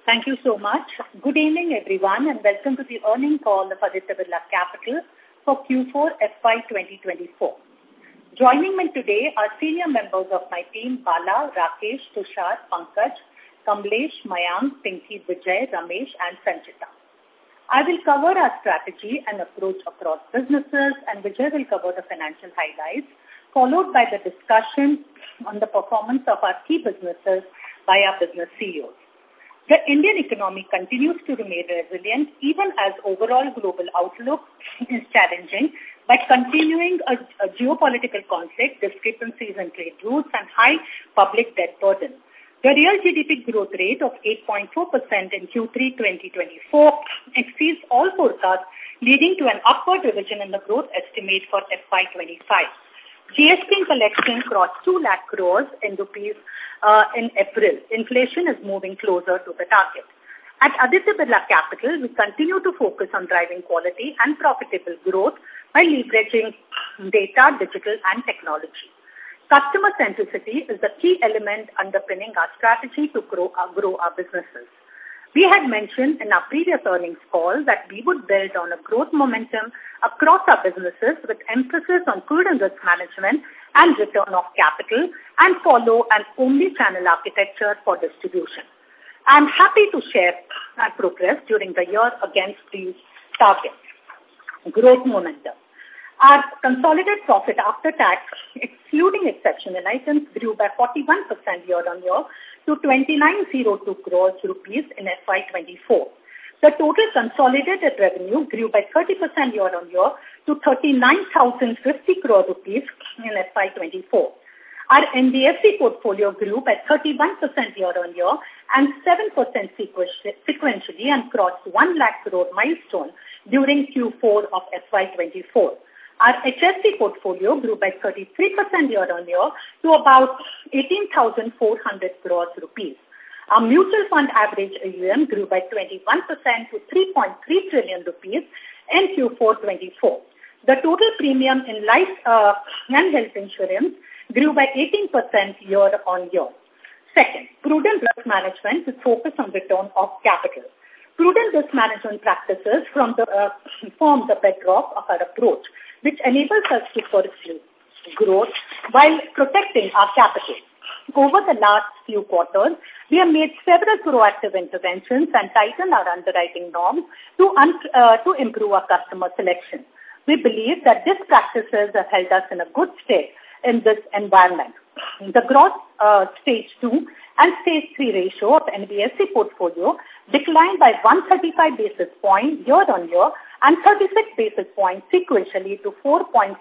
Thank you so much. Good evening, everyone, and welcome to the earnings call of Aditya Birla Capital for Q4 FY 2024. Joining me today are senior members of my team, Bala, Rakesh, Tushar, Pankaj, Kamlesh, Mayank, Pinky, Vijay, Ramesh, and Sanchita. I will cover our strategy and approach across businesses, and Vijay will cover the financial highlights, followed by the discussion on the performance of our key businesses by our business CEOs. The Indian economy continues to remain resilient even as overall global outlook is challenging by continuing a geopolitical conflict, discrepancies in trade routes, and high public debt burden. The real GDP growth rate of 8.4% in Q3 2024 exceeds all forecasts, leading to an upward revision in the growth estimate for FY25. GST collection crossed 2 lakh crores in rupees in April. Inflation is moving closer to the target. At Aditya Birla Capital, we continue to focus on driving quality and profitable growth by leveraging data, digital, and technology. Customer centricity is the key element underpinning our strategy to grow our businesses. We had mentioned in our previous earnings call that we would build on a growth momentum across our businesses with emphasis on prudent risk management and return of capital and follow an omni-channel architecture for distribution. I am happy to share our progress during the year against these targets. Growth momentum. Our consolidated profit after tax, excluding exceptional items, grew by 41% year-on-year to 2902 crores rupees in FY24. The total consolidated revenue grew by 30% year-on-year to 39,050 crore rupees in FY24. Our NBFC portfolio grew by 31% year-on-year and 7% sequentially and crossed 1 lakh crore milestone during Q4 of FY24. Our HFC portfolio grew by 33% year-on-year to about 18,400 crores rupees. Our mutual fund average AUM grew by 21% to 3.3 trillion rupees in Q4 24. The total premium in life and health insurance grew by 18% year-on-year. Second, prudent risk management with focus on return of capital. Prudent risk management practices form the bedrock of our approach, which enables us to pursue growth while protecting our capital. Over the last few quarters, we have made several proactive interventions and tightened our underwriting norms to improve our customer selection. We believe that these practices have held us in a good state in this environment. The gross stage 2 and stage 3 ratio of NBFC portfolio declined by 135 basis points year-on-year and 36 basis points sequentially to 4.49%.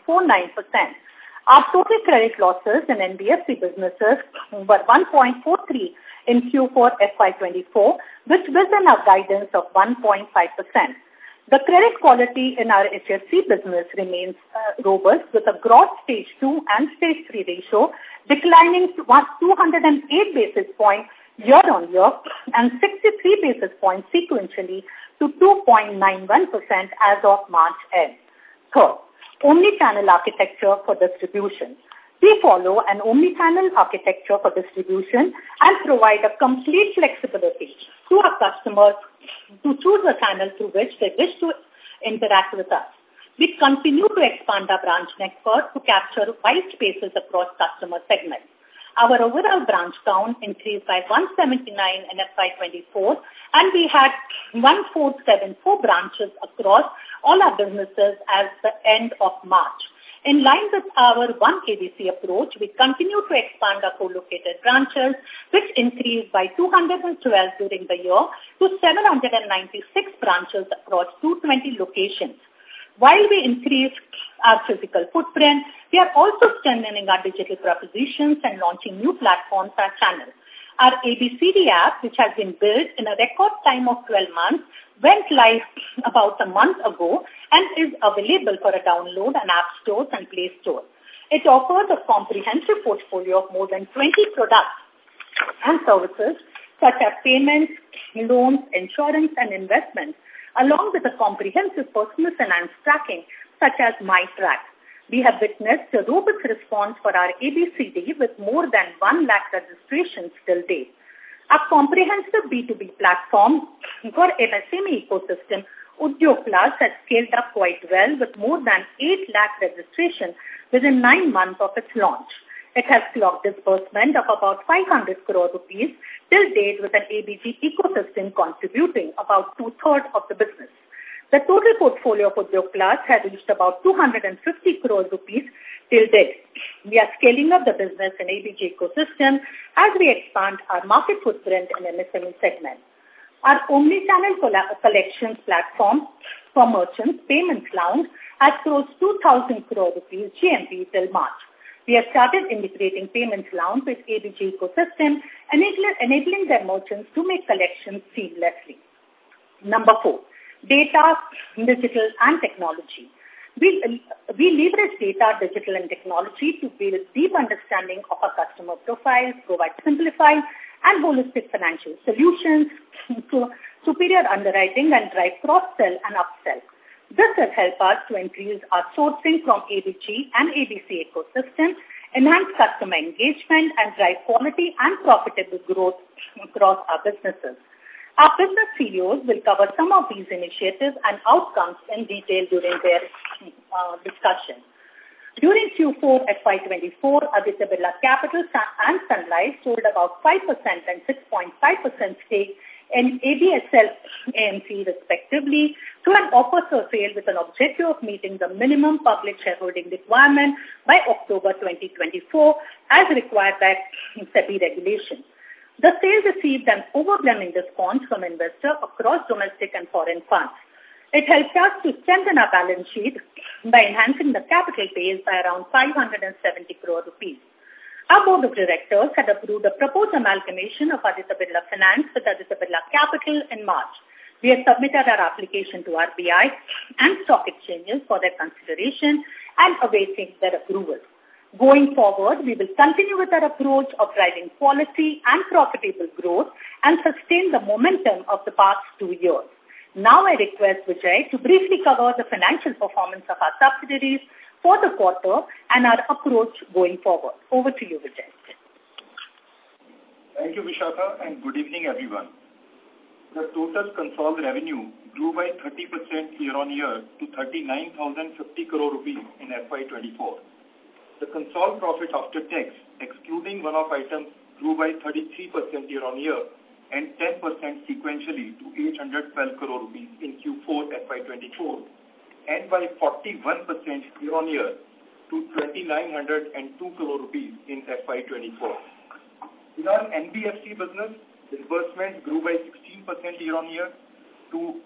Our total credit losses in NBFC businesses were 1.43 in Q4 FY24, which was in our guidance of 1.5%. The credit quality in our HFC business remains robust, with a gross stage 2 and stage 3 ratio declining to 208 basis points year-on-year and 63 basis points sequentially to 2.91% as of March end. Third, omni-channel architecture for distribution. We follow an omni-channel architecture for distribution and provide a complete flexibility to our customers to choose a channel through which they wish to interact with us. We continue to expand our branch network to capture wide spaces across customer segments. Our overall branch count increased by 179 in FY24, and we had 1,474 branches across all our businesses as the end of March. In line with our One ABC approach, we continue to expand our co-located branches, which increased by 212 during the year to 796 branches across 220 locations. While we increase our physical footprint, we are also strengthening our digital propositions and launching new platforms and channels. Our ABCD app, which has been built in a record time of 12 months, went live about a month ago and is available for a download on App Stores and Play Store. It offers a comprehensive portfolio of more than 20 products and services such as payments, loans, insurance, and investments, along with a comprehensive personal finance tracking such as MyTrack. We have witnessed a robust response for our ABCD with more than 1 lakh registrations till date. Our comprehensive B2B platform for MSME ecosystem, Udyog Plus, has scaled up quite well with more than 8 lakh registrations within 9 months of its launch. It has clocked disbursement of about 500 crore rupees till date, with an ABG ecosystem contributing about 2/3 of the business. The total portfolio of Udyog Plus has reached about 250 crore rupees till date. We are scaling up the business in ABG ecosystem as we expand our market footprint in MSME segment. Our omni-channel collections platform for merchants, Payments Lounge, has crossed 2,000 crore rupees GMV till March. We have started integrating Payments Lounge with ABG ecosystem, enabling their merchants to make collections seamlessly. Number 4, data, digital and technology. We leverage data, digital and technology to build deep understanding of our customer profiles, provide simplified and holistic financial solutions, to superior underwriting and drive cross-sell and upsell. This will help us to increase our sourcing from ABG and ABC ecosystem, enhance customer engagement and drive quality and profitable growth across our businesses. Our business CEOs will cover some of these initiatives and outcomes in detail during their discussion. During Q4 FY24, Aditya Birla Capital and Sun Life sold about 5% and 6.5% stake in ABSL AMC respectively through an offer for sale with an objective of meeting the minimum public shareholding requirement by October 2024 as required by SEBI regulations. The sale received an overwhelming response from investors across domestic and foreign funds. It helped us to strengthen our balance sheet by enhancing the capital base by around 570 crore rupees. Our board of directors had approved a proposed amalgamation of Aditya Birla Finance with Aditya Birla Capital in March. We have submitted our application to RBI and stock exchanges for their consideration and awaiting their approval. Going forward, we will continue with our approach of driving quality and profitable growth and sustain the momentum of the past 2 years. Now I request Vijay to briefly cover the financial performance of our subsidiaries for the quarter and our approach going forward. Over to you, Vijay. Thank you, Vishakha, and good evening, everyone. The total consolidated revenue grew by 30% year-on-year to 39,050 crore rupees in FY24. The consolidated profit after tax, excluding one-off items, grew by 33% year-on-year and 10% sequentially to 812 crore rupees in Q4 FY24 and by 41% year-on-year to 2,902 crore rupees in FY24. In our NBFC business, disbursements grew by 16% year-on-year to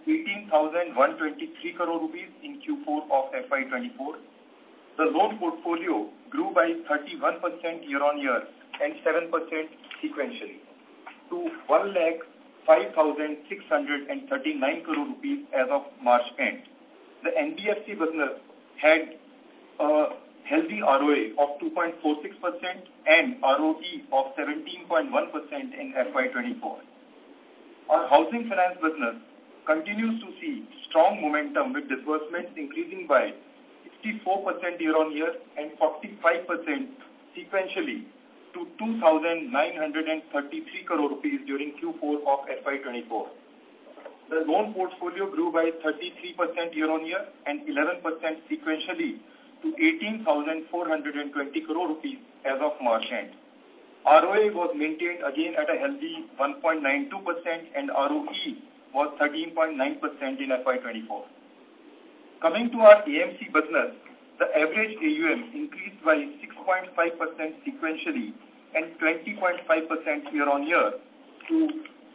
18,123 crore rupees in Q4 of FY24. The loan portfolio grew by 31% year-on-year and 7% sequentially to 1,05,639 crore rupees as of March end. The NBFC business had a healthy ROA of 2.46% and ROE of 17.1% in FY24. Our housing finance business continues to see strong momentum with disbursements increasing by 64% year-on-year and 45% sequentially to 2,933 crore rupees during Q4 of FY24. The loan portfolio grew by 33% year-on-year and 11% sequentially to 18,420 crore rupees as of March end. ROA was maintained again at a healthy 1.92% and ROE was 13.9% in FY24. Coming to our AMC business, the average AUM increased by 6.5% sequentially and 20.5% year-on-year to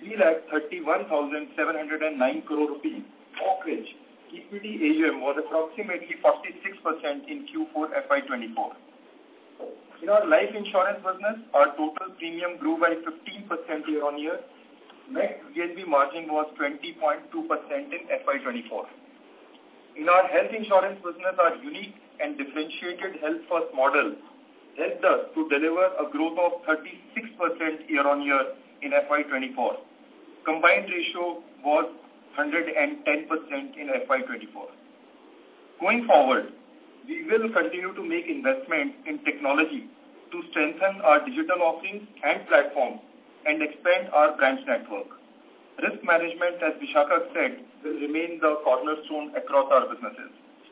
3,31,709 crore rupees, of which equity AUM was approximately 46% in Q4 FY24. In our life insurance business, our total premium grew by 15% year-on-year. Net VNB margin was 20.2% in FY24. In our health insurance business, our unique and differentiated health first model helped us to deliver a growth of 36% year-on-year in FY24. Combined ratio was 110% in FY24. Going forward, we will continue to make investments in technology to strengthen our digital offerings and platforms and expand our branch network. Risk management, as Vishakha said, will remain the cornerstone across our businesses.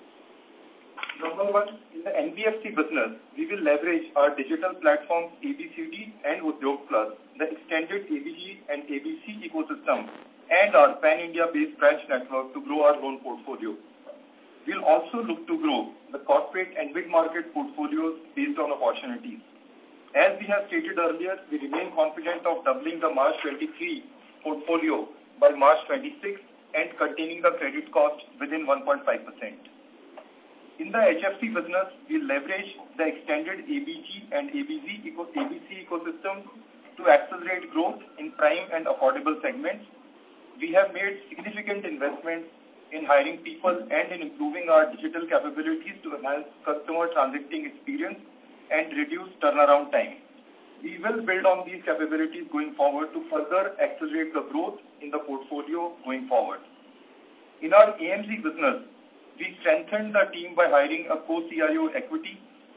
Number one, in the NBFC business, we will leverage our digital platforms ABCD and Udyog Plus, the extended ABG and ABC ecosystem, and our pan-India-based branch network to grow our loan portfolio. We'll also look to grow the corporate and mid-market portfolios based on opportunities. As we have stated earlier, we remain confident of doubling the March 23 portfolio by March 26 and containing the credit cost within 1.5%. In the HFC business, we leverage the extended ABG and ABC ecosystem to accelerate growth in prime and affordable segments. We have made significant investments in hiring people and in improving our digital capabilities to enhance customer transacting experience and reduce turnaround time. We will build on these capabilities going forward to further accelerate the growth in the portfolio going forward. In our AMC business, we strengthened the team by hiring a co-CIO equity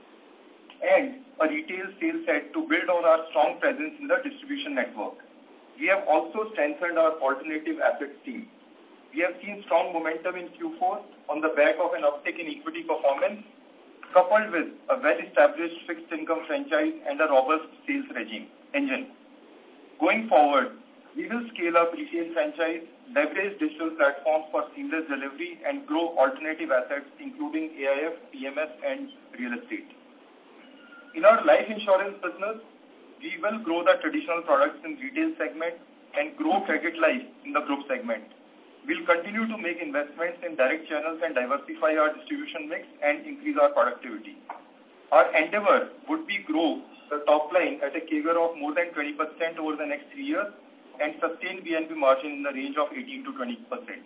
and a retail sales head to build on our strong presence in the distribution network. We have also strengthened our alternative assets team. We have seen strong momentum in Q4 on the back of an uptick in equity performance, coupled with a well-established fixed income franchise and a robust sales engine. Going forward, we will scale up retail franchise, leverage digital platforms for seamless delivery, and grow alternative assets, including AIF, PMS, and real estate. In our life insurance business, we will grow the traditional products in retail segment and grow credit life in the group segment. We'll continue to make investments in direct channels and diversify our distribution mix and increase our productivity. Our endeavor would be grow the top line at a CAGR of more than 20% over the next 3 years and sustain VNB margin in the range of 18 to 20%.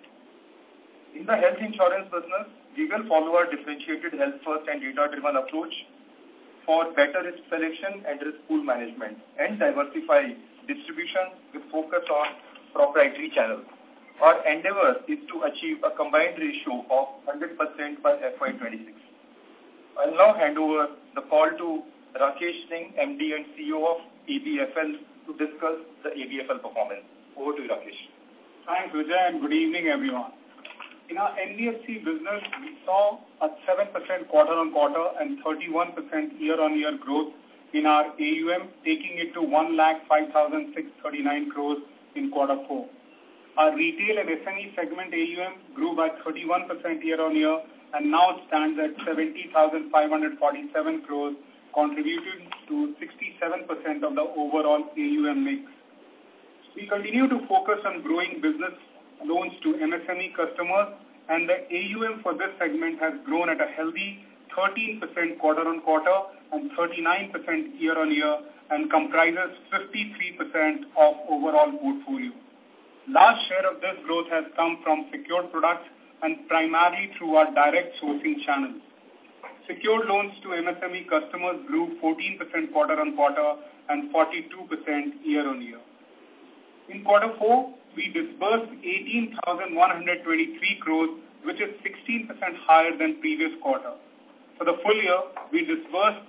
In the health insurance business, we will follow our differentiated health-first and data-driven approach for better risk selection and risk pool management and diversify distribution with focus on proprietary channels. Our endeavor is to achieve a combined ratio of 100% by FY26. I'll now hand over the call to Rakesh Singh, MD and CEO of ABFL, to discuss the ABFL performance. Over to you, Rakesh. Thanks, Vijay, and good evening, everyone. In our NBFC business, we saw a 7% quarter-on-quarter and 31% year-on-year growth in our AUM, taking it to 1,05,639 crores in Q4. Our retail and SME segment AUM grew by 31% year-on-year and now stands at 70,547 crores, contributing to 67% of the overall AUM mix. We continue to focus on growing business loans to MSME customers, and the AUM for this segment has grown at a healthy 13% quarter-on-quarter and 39% year-on-year and comprises 53% of overall portfolio. Large share of this growth has come from secured products and primarily through our direct sourcing channels. Secured loans to MSME customers grew 14% quarter-on-quarter and 42% year-on-year. In Q4, we disbursed 18,123 crores, which is 16% higher than previous quarter. For the full year, we disbursed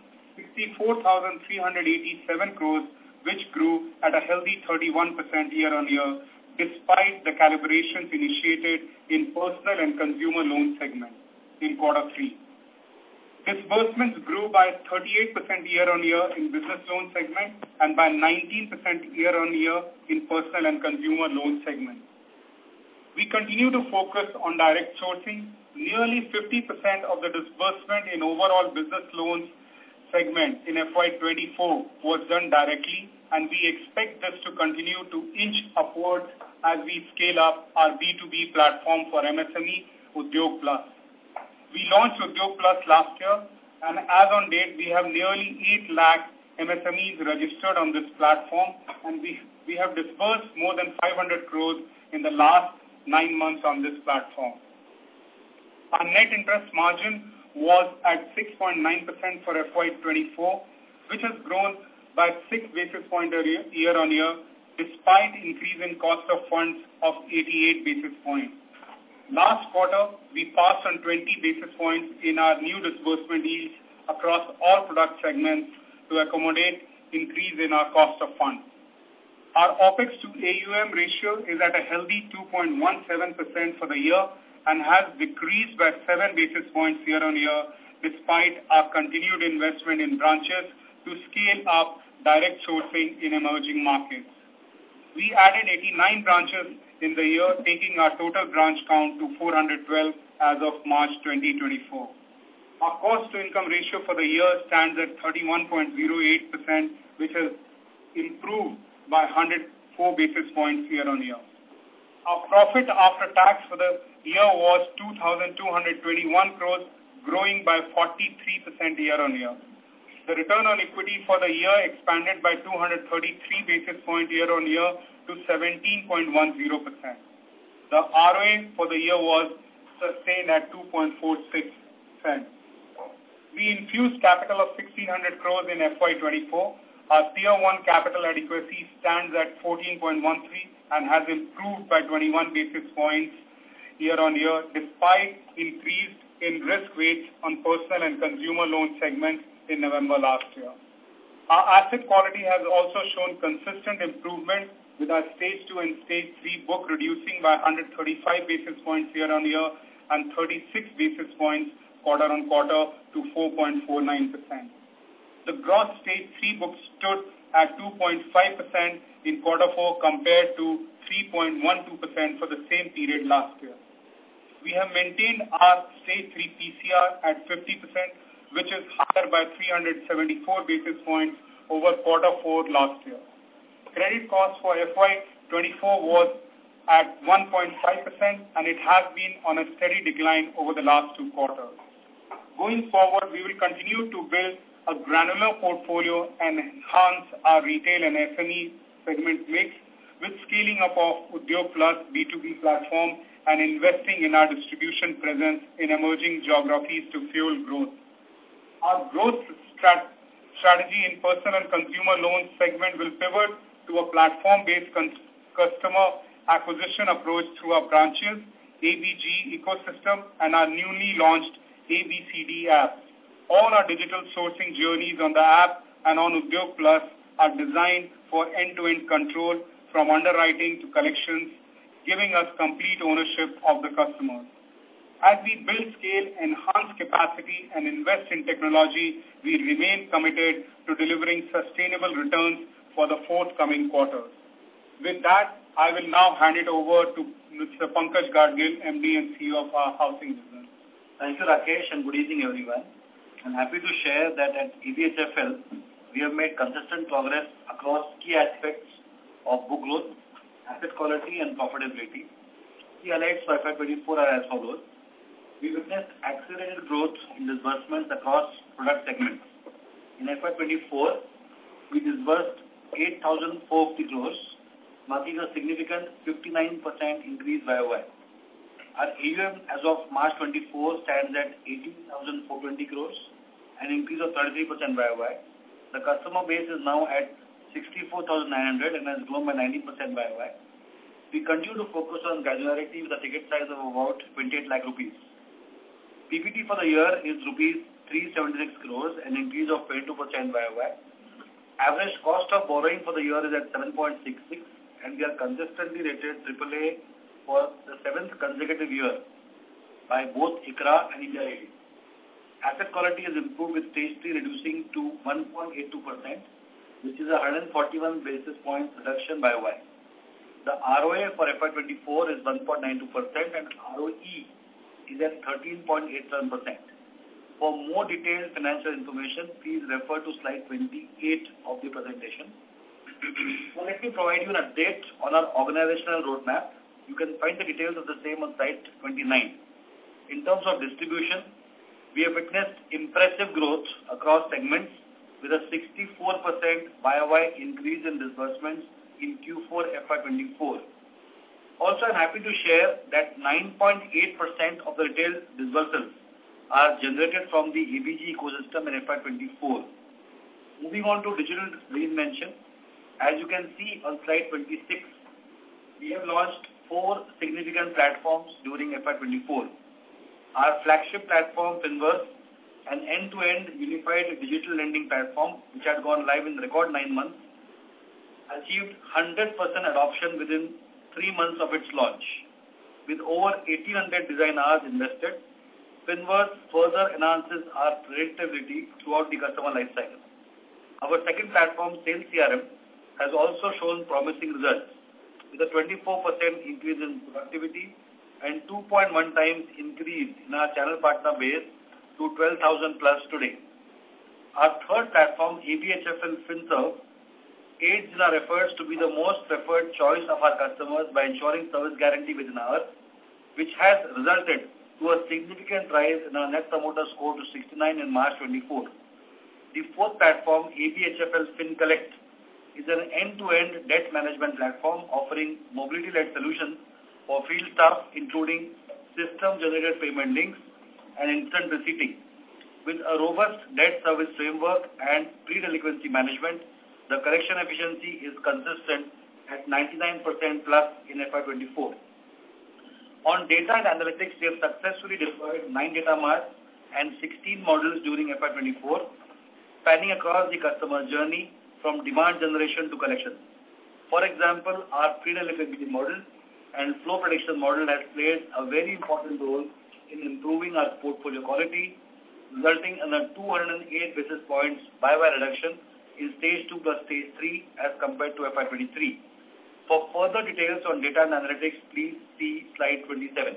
64,387 crores, which grew at a healthy 31% year-on-year, despite the calibrations initiated in personal and consumer loan segment in Q3. Disbursements grew by 38% year-on-year in business loan segment and by 19% year-on-year in personal and consumer loan segment. We continue to focus on direct sourcing. Nearly 50% of the disbursement in overall business loans segment in FY24 was done directly, and we expect this to continue to inch upwards as we scale up our B2B platform for MSME, Udyog Plus. We launched Udyog Plus last year, and as on date, we have nearly 8 lakh MSMEs registered on this platform, and we have disbursed more than 500 crores in the last 9 months on this platform. Our net interest margin was at 6.9% for FY24, which has grown by 6 basis points year-on-year, despite increase in cost of funds of 88 basis points. Last quarter, we passed on 20 basis points in our new disbursement yields across all product segments to accommodate increase in our cost of funds. Our OPEX to AUM ratio is at a healthy 2.17% for the year and has decreased by 7 basis points year-on-year despite our continued investment in branches to scale up direct sourcing in emerging markets. We added 89 branches in the year, taking our total branch count to 412 as of March 2024. Our cost-to-income ratio for the year stands at 31.08%, which has improved by 104 basis points year-on-year. Our profit after tax for the year was 2,221 crores, growing by 43% year-on-year. The return on equity for the year expanded by 233 basis points year-on-year to 17.10%. The ROA for the year was sustained at 2.46%. We infused capital of 1,600 crores in FY24. Our Tier 1 capital adequacy stands at 14.13 and has improved by 21 basis points year-on-year despite increase in risk weights on personal and consumer loan segments in November last year. Our asset quality has also shown consistent improvement with our Stage 2 and Stage 3 book reducing by 135 basis points year-on-year and 36 basis points quarter-on-quarter to 4.49%. The gross Stage 3 book stood at 2.5% in Q4 compared to 3.12% for the same period last year. We have maintained our Stage 3 PCR at 50%, which is higher by 374 basis points over Q4 last year. Credit cost for FY24 was at 1.5% and it has been on a steady decline over the last 2 quarters. Going forward, we will continue to build a granular portfolio and enhance our retail and SME segment mix with scaling up of Udyog Plus B2B platform and investing in our distribution presence in emerging geographies to fuel growth. Our growth strategy in personal and consumer loans segment will pivot to a platform-based customer acquisition approach through our branches, ABG ecosystem, and our newly launched ABCD app. All our digital sourcing journeys on the app and on Udyog Plus are designed for end-to-end control from underwriting to collections, giving us complete ownership of the customers. As we build scale, enhance capacity, and invest in technology, we remain committed to delivering sustainable returns for the forthcoming quarters. With that, I will now hand it over to Mr. Pankaj Gadgil, MD and CEO of our housing business. Thank you, Rakesh, and good evening, everyone. I'm happy to share that at ABHFL, we have made consistent progress across key aspects of book growth, asset quality, and profitability. Key highlights for FY24 are as follows. We witnessed accelerated growth in disbursements across product segments. In FY24, we disbursed 8,450 crores, marking a significant 59% increase YOY. Our AUM as of March 24 stands at 18,420 crores, an increase of 33% YOY. The customer base is now at 64,900 and has grown by 90% YOY. We continue to focus on granularity with a ticket size of about 28 lakh rupees. PBT for the year is rupees 376 crores, an increase of 22% YOY. Average cost of borrowing for the year is at 7.66, and we are consistently rated AAA for the 7th consecutive year by both ICRA and India Ratings. Asset quality has improved with Stage 3 reducing to 1.82%, which is a 141 basis points reduction by YOY. The ROA for FY24 is 1.92% and ROE is at 13.87%. For more detailed financial information, please refer to slide 28 of the presentation. So let me provide you an update on our organizational roadmap. You can find the details of the same on slide 29. In terms of distribution, we have witnessed impressive growth across segments with a 64% YOY increase in disbursements in Q4 FY24. Also, I'm happy to share that 9.8% of the retail disbursements are generated from the ABG ecosystem in FY24. Moving on to digital reinvention, as you can see on slide 26, we have launched 4 significant platforms during FY24. Our flagship platform, Finverse, an end-to-end unified digital lending platform which had gone live in record 9 months. achieved 100% adoption within 3 months of its launch. With over 1,800 design hours invested, Finverse further enhances our predictability throughout the customer lifecycle. Our second platform, Sales CRM, has also shown promising results, with a 24% increase in productivity and 2.1 times increase in our channel partner base to 12,000 plus today. Our third platform, ABHFL FinServe, aids in our efforts to be the most preferred choice of our customers by ensuring service guarantee within hours, which has resulted to a significant rise in our Net Promoter Score to 69 in March 24. The fourth platform, ABHFL FinCollect, is an end-to-end debt management platform offering mobility-led solutions for field staff, including system-generated payment links and instant receipting. With a robust debt service framework and pre-delinquency management, the collection efficiency is consistent at 99% plus in FY24. On data and analytics, we have successfully deployed 9 data marts and 16 models during FY24, spanning across the customer journey from demand generation to collection. For example, our pre-delinquency model and flow prediction model has played a very important role in improving our portfolio quality, resulting in a 208 basis points by-by reduction in stage 2 plus stage 3 as compared to FY23. For further details on data and analytics, please see slide 27.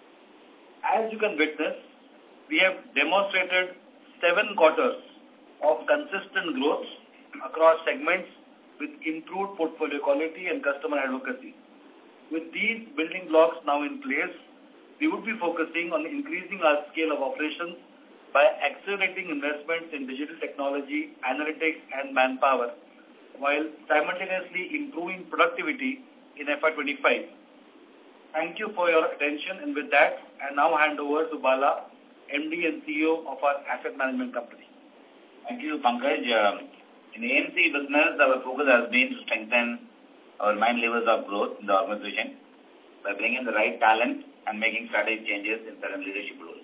As you can witness, we have demonstrated 7 quarters of consistent growth across segments with improved portfolio quality and customer advocacy. With these building blocks now in place, we would be focusing on increasing our scale of operations by accelerating investments in digital technology, analytics, and manpower, while simultaneously improving productivity in FY25. Thank you for your attention, and with that, I now hand over to Bala, MD and CEO of our asset management company. Thank you, Pankaj. In the AMC business, our focus has been to strengthen our 9 levers of growth in the organization by bringing the right talent and making strategic changes in certain leadership roles.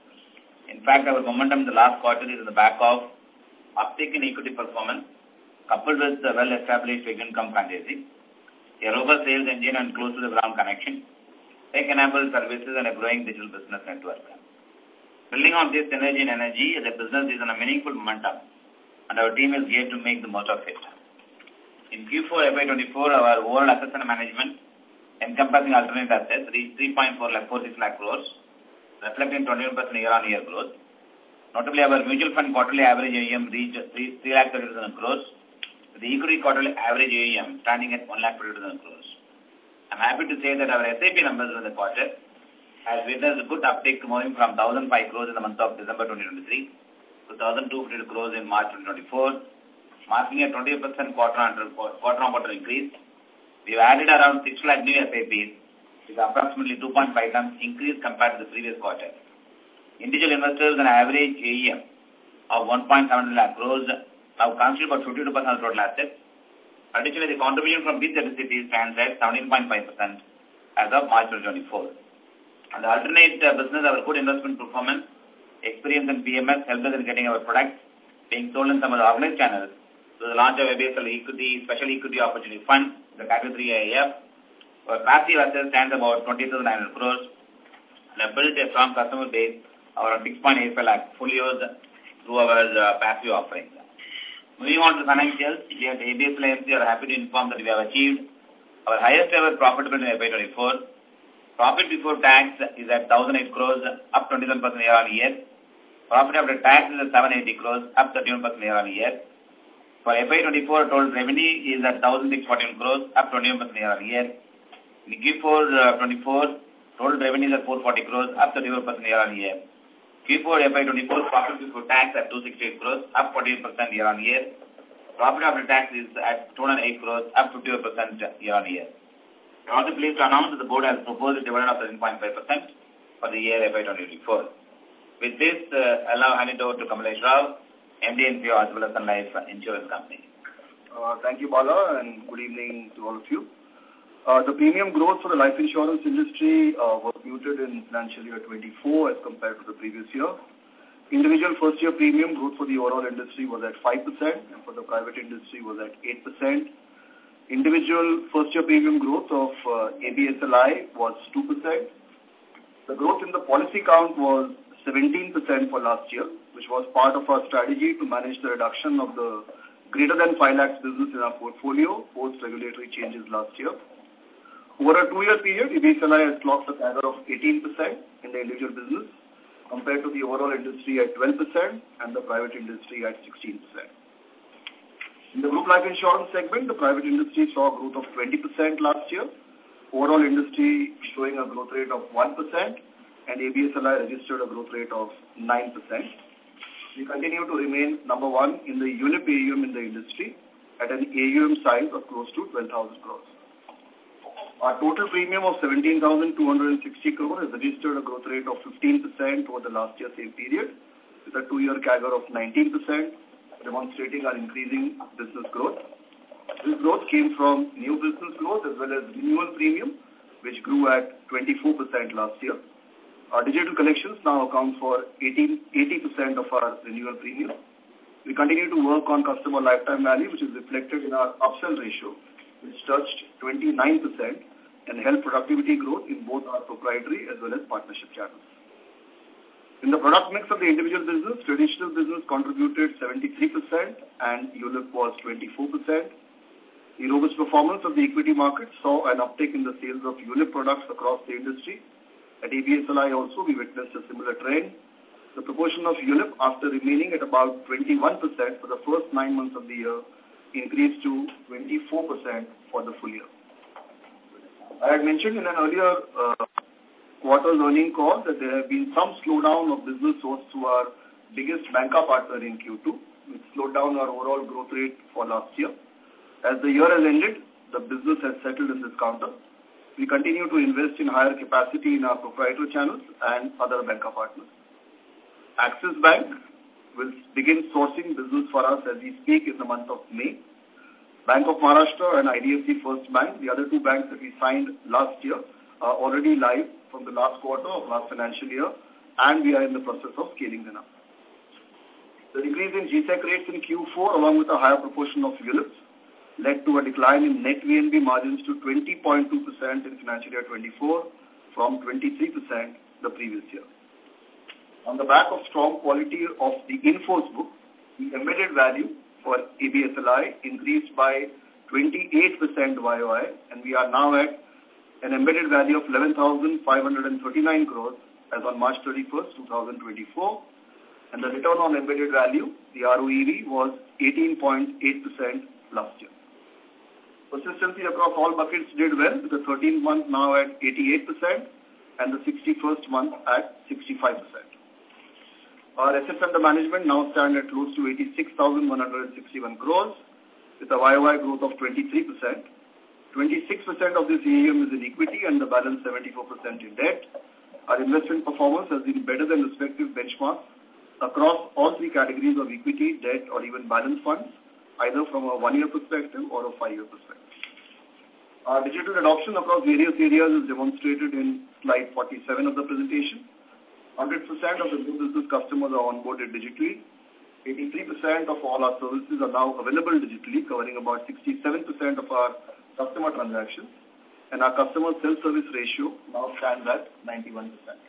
In fact, our momentum in the last quarter is in the back of uptick in equity performance, coupled with the well-established fixed income franchise, a robust sales engine and close-to-the-ground connection, tech-enabled services, and a growing digital business network. Building on this energy, the business is in a meaningful momentum, and our team is geared to make the most of it. In Q4 FY24, our overall assets under management, encompassing alternate assets, reached 3.46 lakh crores, reflecting 21% year-on-year growth. Notably, our mutual fund quarterly average AUM reached 3,30,000 crores, with the equity quarterly average AUM standing at 1,20,000 crores. I'm happy to say that our SIP numbers in the quarter has witnessed a good uptake, moving from 1,005 crores in the month of December 2023 to 1,252 crores in March 2024, marking a 20% quarter-on-quarter increase. We've added around 6 lakh new SIPs, with approximately 2.5 times increase compared to the previous quarter. Individual investors an average AUM of 1.7 lakh crores now constitute about 52% of total assets. Additionally, the contribution from these SIPs stands at 17.5% as of March 2024. On the alternate business, our good investment performance, experience in PMS helped us in getting our products being sold in some of the organized channels. So the launch of ABSL Equity, Special Equity Opportunity Fund, the Category 3 AIF, our passive assets stands about 20,900 crores, and have built a strong customer base of around 6.85 lakh folios through our passive offerings. Moving on to financials, we at ABSL AMC are happy to inform that we have achieved our highest ever profitability in FY24. Profit before tax is at 1,008 crores, up 27% year-on-year. Profit after tax is at 780 crores, up 31% year-on-year. For FY24, total revenue is at 1,614 crores, up 21% year-on-year. In Q4 24, total revenue is at 440 crores, up 31% year-on-year. Q4 FY24, profit before tax at 268 crores, up 48% year-on-year. Profit after tax is at 208 crores, up 51% year-on-year. We are also pleased to announce that the board has proposed a dividend of 13.5% for the year FY24. With this, I'll now hand it over to Kamlesh Rao, MD and CEO as well as Sun Life Insurance Company. Thank you, Bala, and good evening to all of you. The premium growth for the life insurance industry was muted in financial year 24 as compared to the previous year. Individual first-year premium growth for the overall industry was at 5%, and for the private industry was at 8%. Individual first-year premium growth of ABSLI was 2%. The growth in the policy count was 17% for last year, which was part of our strategy to manage the reduction of the greater than 5 lakhs business in our portfolio post-regulatory changes last year. Over a 2-year period, ABSLI has clocked a CAGR of 18% in the individual business compared to the overall industry at 12% and the private industry at 16%. In the group life insurance segment, the private industry saw a growth of 20% last year, overall industry showing a growth rate of 1%, and ABSLI registered a growth rate of 9%. We continue to remain number one in the ULIP AUM in the industry at an AUM size of close to 12,000 crores. Our total premium of 17,260 crore has registered a growth rate of 15% over the last year same period, with a 2-year CAGR of 19%, demonstrating our increasing business growth. This growth came from new business growth as well as renewal premium, which grew at 24% last year. Our digital collections now account for 80% of our renewal premium. We continue to work on customer lifetime value, which is reflected in our upsell ratio, which touched 29% and helped productivity growth in both our proprietary as well as partnership channels. In the product mix of the individual business, traditional business contributed 73% and ULIP was 24%. The robust performance of the equity market saw an uptick in the sales of ULIP products across the industry. At ABSLI also, we witnessed a similar trend. The proportion of ULIP, after remaining at about 21% for the first 9 months of the year, increased to 24% for the full year. I had mentioned in an earlier quarter's earnings call that there have been some slowdown of business sourced through our biggest banker partner in Q2, which slowed down our overall growth rate for last year. As the year has ended, the business has settled in this counter. We continue to invest in higher capacity in our proprietary channels and other banker partners. Axis Bank will begin sourcing business for us as we speak in the month of May. Bank of Maharashtra and IDFC First Bank, the other 2 banks that we signed last year, are already live from the last quarter of last financial year, and we are in the process of scaling them up. The decrease in GSEC rates in Q4, along with a higher proportion of ULIPs, led to a decline in net VNB margins to 20.2% in financial year 24 from 23% the previous year. On the back of strong quality of the in-force book, the embedded value for ABSLI increased by 28% YOI, and we are now at an embedded value of 11,539 crores as on March 31st, 2024, and the return on embedded value, the ROEV, was 18.8% last year. Persistency across all buckets did well, with the 13th month now at 88% and the 61st month at 65%. Our assets under management now stand at close to 86,161 crores, with a YOI growth of 23%. 26% of this AUM is in equity and the balance 74% in debt. Our investment performance has been better than respective benchmarks across all 3 categories of equity, debt, or even balance funds, either from a 1-year perspective or a 5-year perspective. Our digital adoption across various areas is demonstrated in slide 47 of the presentation. 100% of the new business customers are onboarded digitally. 83% of all our services are now available digitally, covering about 67% of our customer transactions, and our customer self-service ratio now stands at 91%.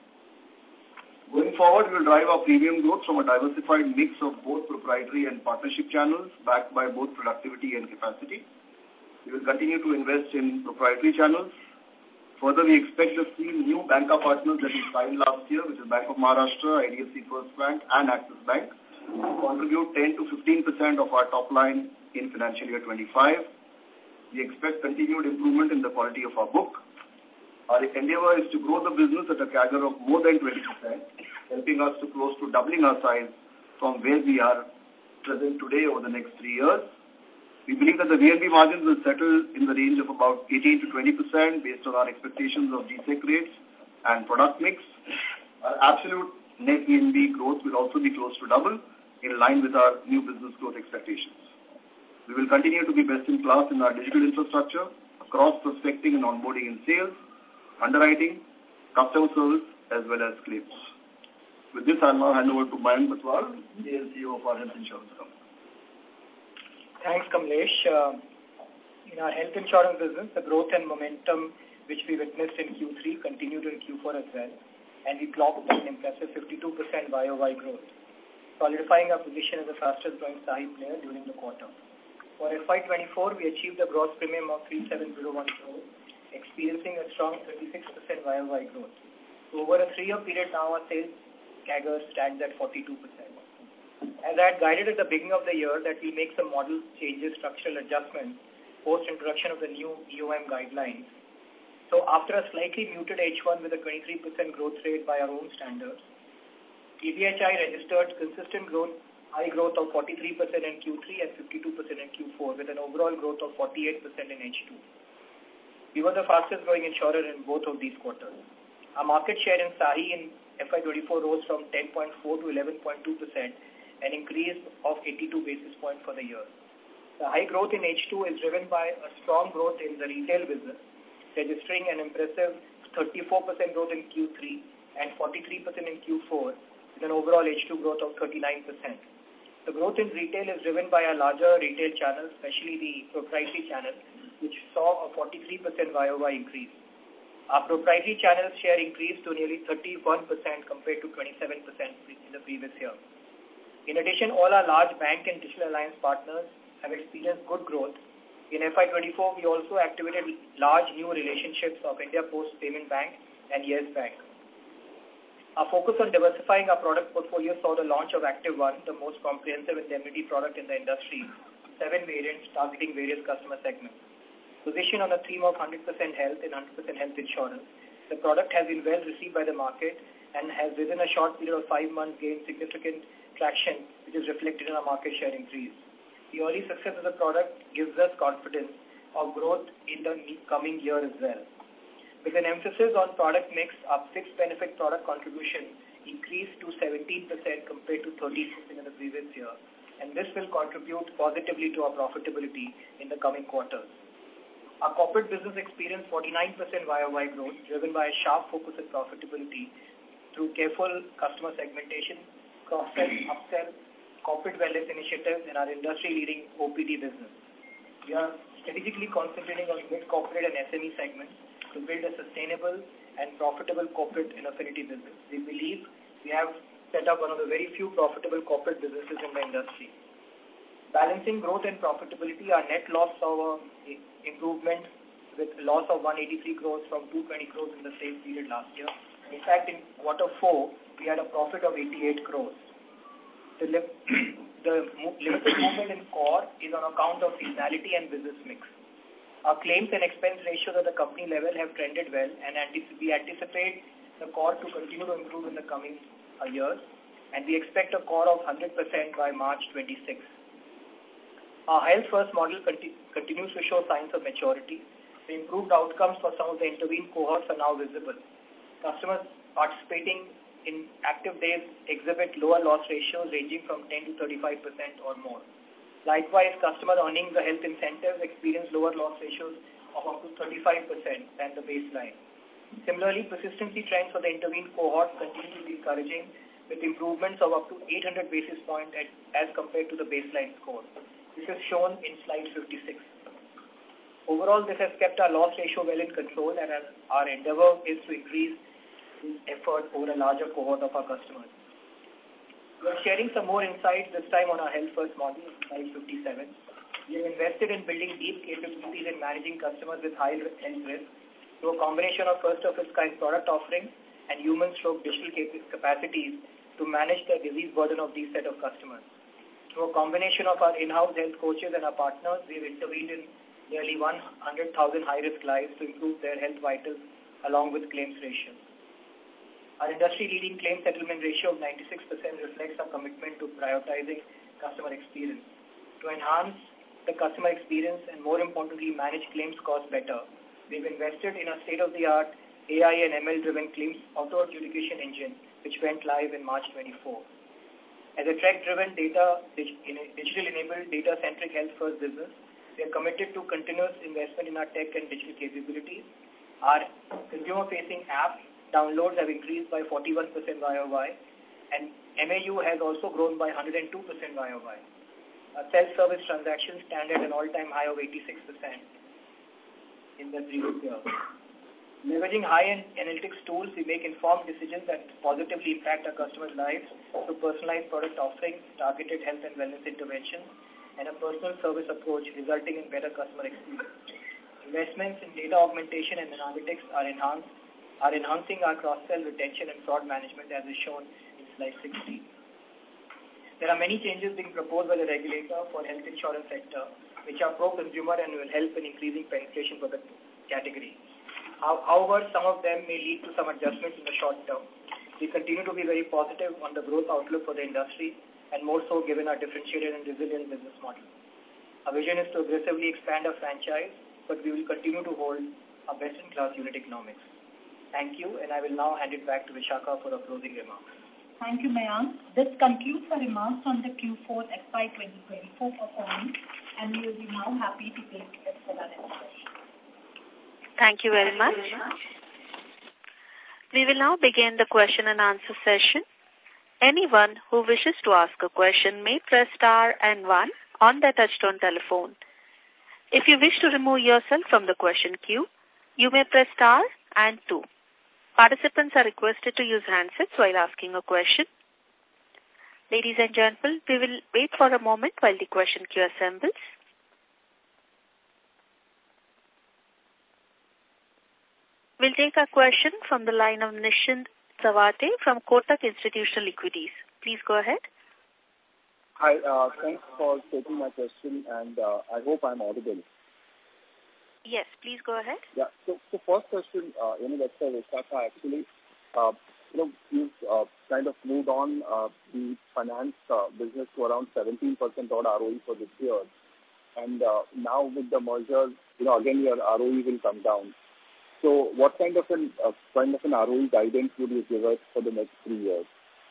Going forward, we will drive our premium growth from a diversified mix of both proprietary and partnership channels, backed by both productivity and capacity. We will continue to invest in proprietary channels. Further, we expect to see new banker partners that we signed last year, which is Bank of Maharashtra, IDFC First Bank, and Axis Bank, contribute 10 to 15% of our top line in financial year 25. We expect continued improvement in the quality of our book. Our endeavor is to grow the business at a CAGR of more than 20%, helping us to close to doubling our size from where we are present today over the next 3 years. We believe that the VNB margins will settle in the range of about 18 to 20% based on our expectations of GSEC rates and product mix. Our absolute net VNB growth will also be close to double, in line with our new business growth expectations. We will continue to be best in class in our digital infrastructure across prospecting and onboarding in sales, underwriting, customer service, as well as claims. With this, I'll now hand over to Mayank Batwal, the CEO of our health insurance company. Thanks, Kamlesh. In our health insurance business, the growth and momentum which we witnessed in Q3 continued in Q4 as well, and we clocked an impressive 52% YOY growth, solidifying our position as the fastest growing SAHI player during the quarter. For FY24, we achieved a gross premium of 3,701 crores, experiencing a strong 36% YOY growth. So over a 3-year period now, our sales CAGR stands at 42%. As I had guided at the beginning of the year that we make some model changes, structural adjustments, post-introduction of the new EOM guidelines. So after a slightly muted H1 with a 23% growth rate by our own standards, EBHI registered consistent growth, high growth of 43% in Q3 and 52% in Q4 with an overall growth of 48% in H2. We were the fastest growing insurer in both of these quarters. Our market share in SAHI in FY24 rose from 10.4 to 11.2%, an increase of 82 basis points for the year. The high growth in H2 is driven by a strong growth in the retail business, registering an impressive 34% growth in Q3 and 43% in Q4 with an overall H2 growth of 39%. The growth in retail is driven by a larger retail channel, especially the proprietary channel, which saw a 43% YOY increase. Our proprietary channel share increased to nearly 31% compared to 27% in the previous year. In addition, all our large bank and digital alliance partners have experienced good growth. In FY24, we also activated large new relationships of India Post Payment Bank and Yes Bank. Our focus on diversifying our product portfolio saw the launch of Active One, the most comprehensive indemnity product in the industry, 7 variants targeting various customer segments. Positioned on a theme of 100% health and 100% health insurance, the product has been well received by the market and has within a short period of 5 months gained significant traction, which is reflected in our market share increase. The early success of the product gives us confidence of growth in the coming year as well. With an emphasis on product mix, our fixed benefit product contribution increased to 17% compared to 13% in the previous year, and this will contribute positively to our profitability in the coming quarters. Our corporate business experienced 49% YOY growth, driven by a sharp focus on profitability through careful customer segmentation, cross-sell, upsell, corporate wellness initiatives, and our industry-leading OPD business. We are strategically concentrating on mid-corporate and SME segments to build a sustainable and profitable corporate and affinity business. We believe we have set up one of the very few profitable corporate businesses in the industry. Balancing growth and profitability, our net loss saw an improvement with a loss of 183 crores from 220 crores in the same period last year. In fact, in Q4, we had a profit of 88 crores. The limited movement in core is on account of seasonality and business mix. Our claims and expense ratios at the company level have trended well, and we anticipate the core to continue to improve in the coming years, and we expect a core of 100% by March 26. Our health first model continues to show signs of maturity. The improved outcomes for some of the intervened cohorts are now visible. Customers participating in active days exhibit lower loss ratios ranging from 10 to 35% or more. Likewise, customers earning the health incentives experience lower loss ratios of up to 35% than the baseline. Similarly, persistency trends for the intervened cohort continue to be encouraging with improvements of up to 800 basis points as compared to the baseline score. This is shown in slide 56. Overall, this has kept our loss ratio well in control, and our endeavor is to increase effort over a larger cohort of our customers. We are sharing some more insights this time on our health first model, slide 57. We have invested in building deep capabilities in managing customers with high health risk through a combination of first of its kind product offerings and human/digital capacities to manage the disease burden of these set of customers. Through a combination of our in-house health coaches and our partners, we have intervened in nearly 100,000 high-risk lives to improve their health vitals along with claims ratios. Our industry-leading claim settlement ratio of 96% reflects our commitment to prioritizing customer experience. To enhance the customer experience and, more importantly, manage claims costs better, we've invested in a state-of-the-art AI and ML-driven claims auto-adjudication engine, which went live in March 24. As a tech-driven, digital-enabled, data-centric health-first business, we are committed to continuous investment in our tech and digital capabilities. Our consumer-facing app downloads have increased by 41% YOY, and MAU has also grown by 102% YOY. Our self-service transactions stand at an all-time high of 86%, in the previous year. Leveraging high-end analytics tools, we make informed decisions that positively impact our customers' lives through personalized product offerings, targeted health and wellness interventions, and a personal service approach resulting in better customer experience. Investments in data augmentation and analytics are enhancing our cross-sell, retention, and fraud management as is shown in slide 16. There are many changes being proposed by the regulator for health insurance sector, which are pro-consumer and will help in increasing penetration for the category. However, some of them may lead to some adjustments in the short term. We continue to be very positive on the growth outlook for the industry, and more so given our differentiated and resilient business model. Our vision is to aggressively expand our franchise, but we will continue to hold our best-in-class unit economics. Thank you, and I will now hand it back to Vishakha for the closing remarks. Thank you, Mayank. This concludes our remarks on the Q4 FY 2024 performance, and we will be now happy to take it for our next question. Thank you very much. We will now begin the question and answer session. Anyone who wishes to ask a question may press star and 1 on their touchtone telephone. If you wish to remove yourself from the question queue, you may press star and 2. Participants are requested to use handsets while asking a question. Ladies and gentlemen, we will wait for a moment while the question queue assembles. We'll take a question from the line of Nischint Chawathe from Kotak Institutional Equities. Please go ahead. Hi, thanks for taking my question, and I hope I'm audible. Yes, please go ahead. Yeah, so first question, let's say Vishakha, actually, you've kind of moved on the finance business to around 17% odd ROE for this year. And now with the merger, again, your ROE will come down. So what kind of an ROE guidance would you give us for the next 3 years?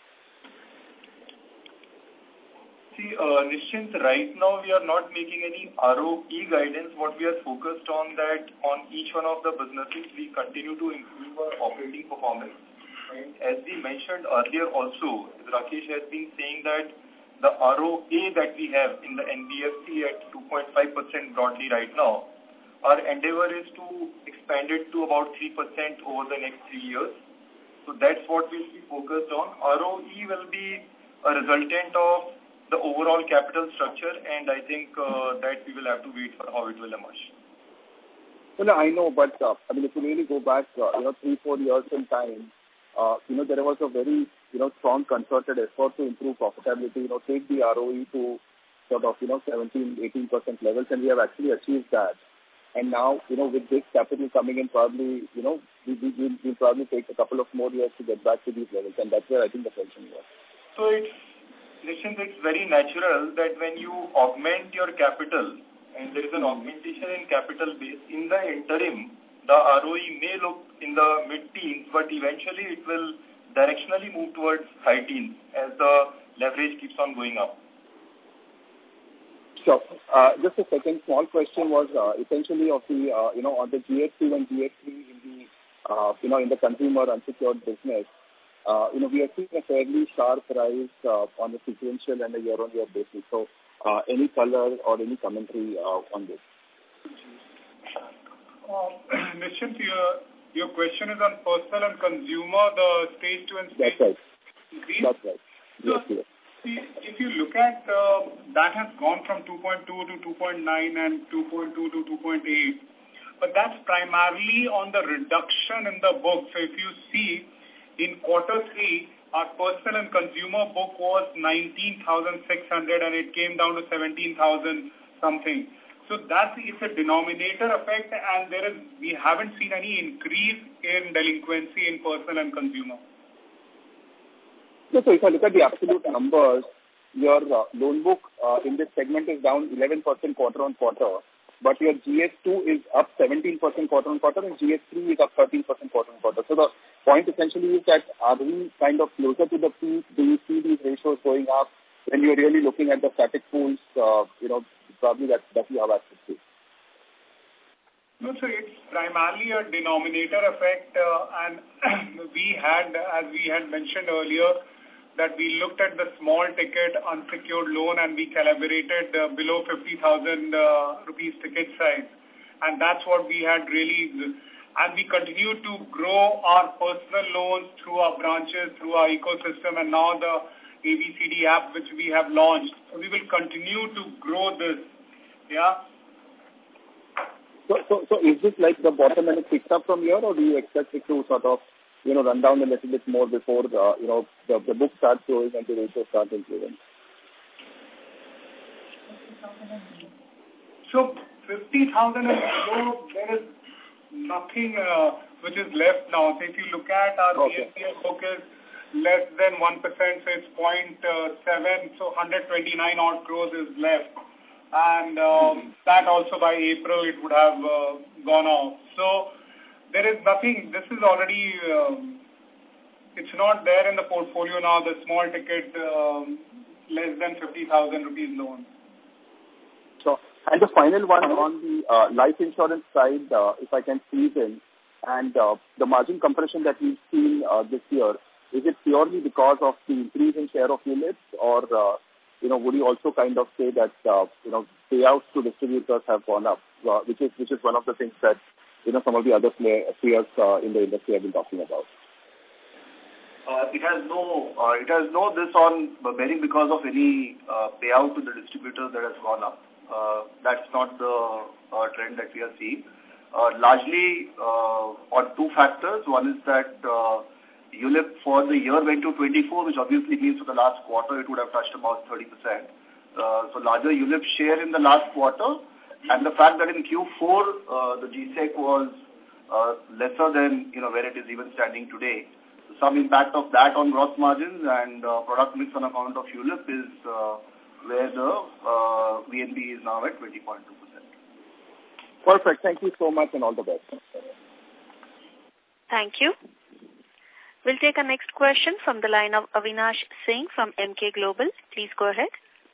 See, Nischint, right now we are not making any ROE guidance. What we are focused on that on each one of the businesses, we continue to improve our operating performance. And as we mentioned earlier also, Rakesh has been saying that the ROA that we have in the NBFC at 2.5% broadly right now, our endeavor is to expand it to about 3% over the next 3 years. So that's what we'll be focused on. ROE will be a resultant of the overall capital structure, and I think that we will have to wait for how it will emerge. Well, I know, but if you really go back, 3-4 years in time, there was a very, strong concerted effort to improve profitability, take the ROE to sort of, 17-18% levels, and we have actually achieved that. And now, with this capital coming in, probably, we'll probably take a couple of more years to get back to these levels, and that's where I think the question was. So it's very natural that when you augment your capital and there is an augmentation in capital base, in the interim, the ROE may look in the mid-teens, but eventually it will directionally move towards high teens as the leverage keeps on going up. Sure. Just a second small question was essentially of the, on the GS2 and GS3 in the, in the consumer unsecured business. We are seeing a fairly sharp rise on a sequential and a year-on-year basis. So, any color or any commentary on this? Nischint, your question is on personal and consumer, the stage 2 and stage 3. That's right. Yes, yes. See, if you look at that has gone from 2.2 to 2.9 and 2.2 to 2.8. But that's primarily on the reduction in the book. So if you see, in quarter 3, our personal and consumer book was 19,600 and it came down to 17,000 something. So it's a denominator effect, and we haven't seen any increase in delinquency in personal and consumer. So if I look at the absolute numbers, your loan book in this segment is down 11% quarter-on-quarter, but your GS2 is up 17% quarter-on-quarter and GS3 is up 13% quarter-on-quarter. So the point essentially is that are we kind of closer to the peak? Do you see these ratios going up when you're really looking at the static pools, probably that you have access to? No, so it's primarily a denominator effect, and as we had mentioned earlier, that we looked at the small ticket unsecured loan and we calibrated below 50,000 rupees ticket size. and that's what we had really, and we continue to grow our personal loans through our branches, through our ecosystem, and now the ABCD app which we have launched. So we will continue to grow this. Yeah. So is this like the bottom and it picks up from here, or do you expect it to sort of, run down a little bit more before, the book starts growing and the ratio starts improving? So 50,000 and below, there is nothing which is left now. So if you look at our BNPL book is less than 1%, so it's 0.7, so 129 odd crores is left. And that also by April it would have gone off. So there is nothing, this is already, it's not there in the portfolio now, the small ticket less than 50,000 rupees loan. So, and the final one on the life insurance side, if I can squeeze in, and the margin compression that we've seen this year, is it purely because of the increase in share of units, or would you also kind of say that payouts to distributors have gone up, which is one of the things that some of the other peers in the industry have been talking about? It has no this on bearing because of any payout to the distributors that has gone up. That's not the trend that we are seeing. Largely on two factors. One is that ULIP for the year went to 24, which obviously means for the last quarter it would have touched about 30%. So larger ULIP share in the last quarter, and the fact that in Q4 the GSEC was lesser than where it is even standing today. Some impact of that on gross margins and product mix on account of ULIP is where the VNB is now at 20.2%. Perfect. Thank you so much and all the best. Thank you. We'll take our next question from the line of Avinash Singh from Emkay Global. Please go ahead.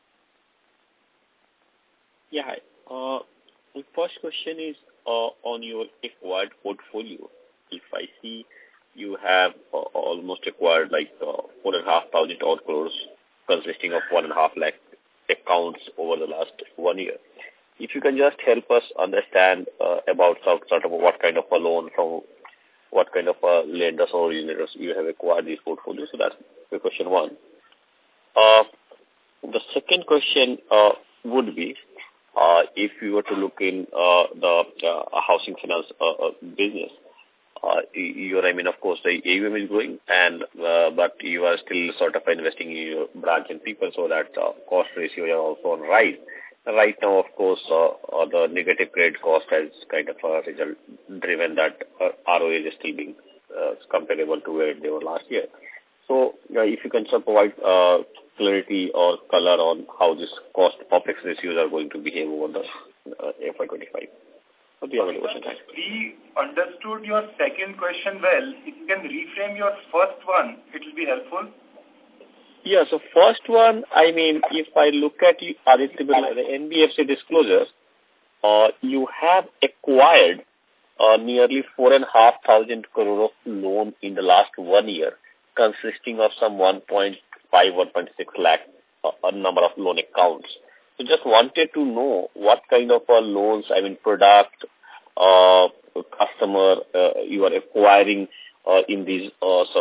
Yeah, hi. My first question is on your acquired portfolio. If I see you have almost acquired like 4,500 odd crores consisting of 1.5 lakh accounts over the last 1 year. If you can just help us understand about sort of what kind of a loan from what kind of lenders or originators you have acquired these portfolios. So that's the question one. The second question would be, if you were to look in the housing finance business, of course, the AUM is growing, and but you are still sort of investing in your branch and people, so that cost ratio is also on rise. Right now, of course, the negative credit cost has kind of result driven that ROA is still being comparable to where they were last year. So, if you can provide clarity or color on how this cost OPEX ratios are going to behave over the FY25. What do you have any question? We understood your second question well. If you can reframe your first one, it will be helpful. Yeah, so first one, if I look at the NBFC disclosures, you have acquired nearly 4,500 crore of loan in the last 1 year, consisting of some 1.5, 1.6 lakh a number of loan accounts. So just wanted to know what kind of loans, product, customer you are acquiring in these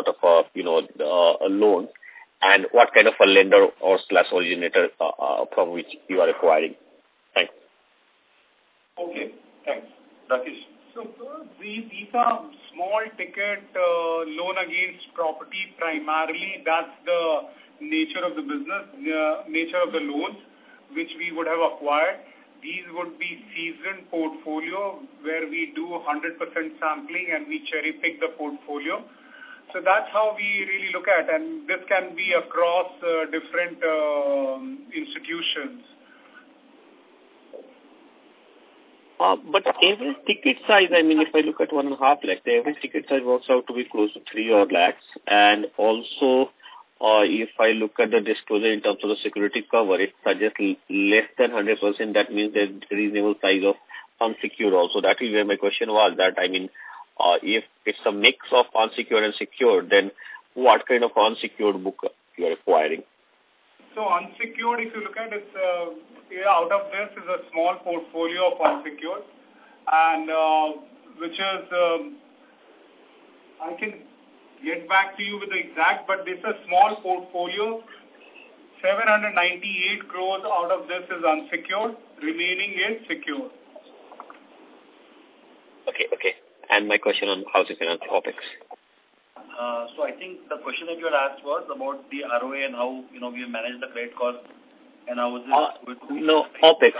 loans, and what kind of a lender or / originator from which you are acquiring. Thanks. Okay, thanks. Rakesh. So these are small ticket loan against property primarily. That's the nature of the business, the nature of the loans which we would have acquired. These would be seasoned portfolio where we do 100% sampling and we cherry pick the portfolio. So that's how we really look at, and this can be across different institutions. But average ticket size, if I look at 1.5 lakh, the average ticket size works out to be close to 3 odd lakhs. And also, if I look at the disclosure in terms of the security cover, it suggests less than 100%. That means there's reasonable size of unsecured also. That is where my question was that, if it's a mix of unsecured and secured, then what kind of unsecured book you are acquiring? So unsecured, if you look at it, out of this is a small portfolio of unsecured. and which is, I can get back to you with the exact, but this is a small portfolio. 798 crores out of this is unsecured, remaining is secured. Okay. And my question on housing finance OPEX. So I think the question that you had asked was about the ROA and how, we manage the credit cost and how is this... No, OPEX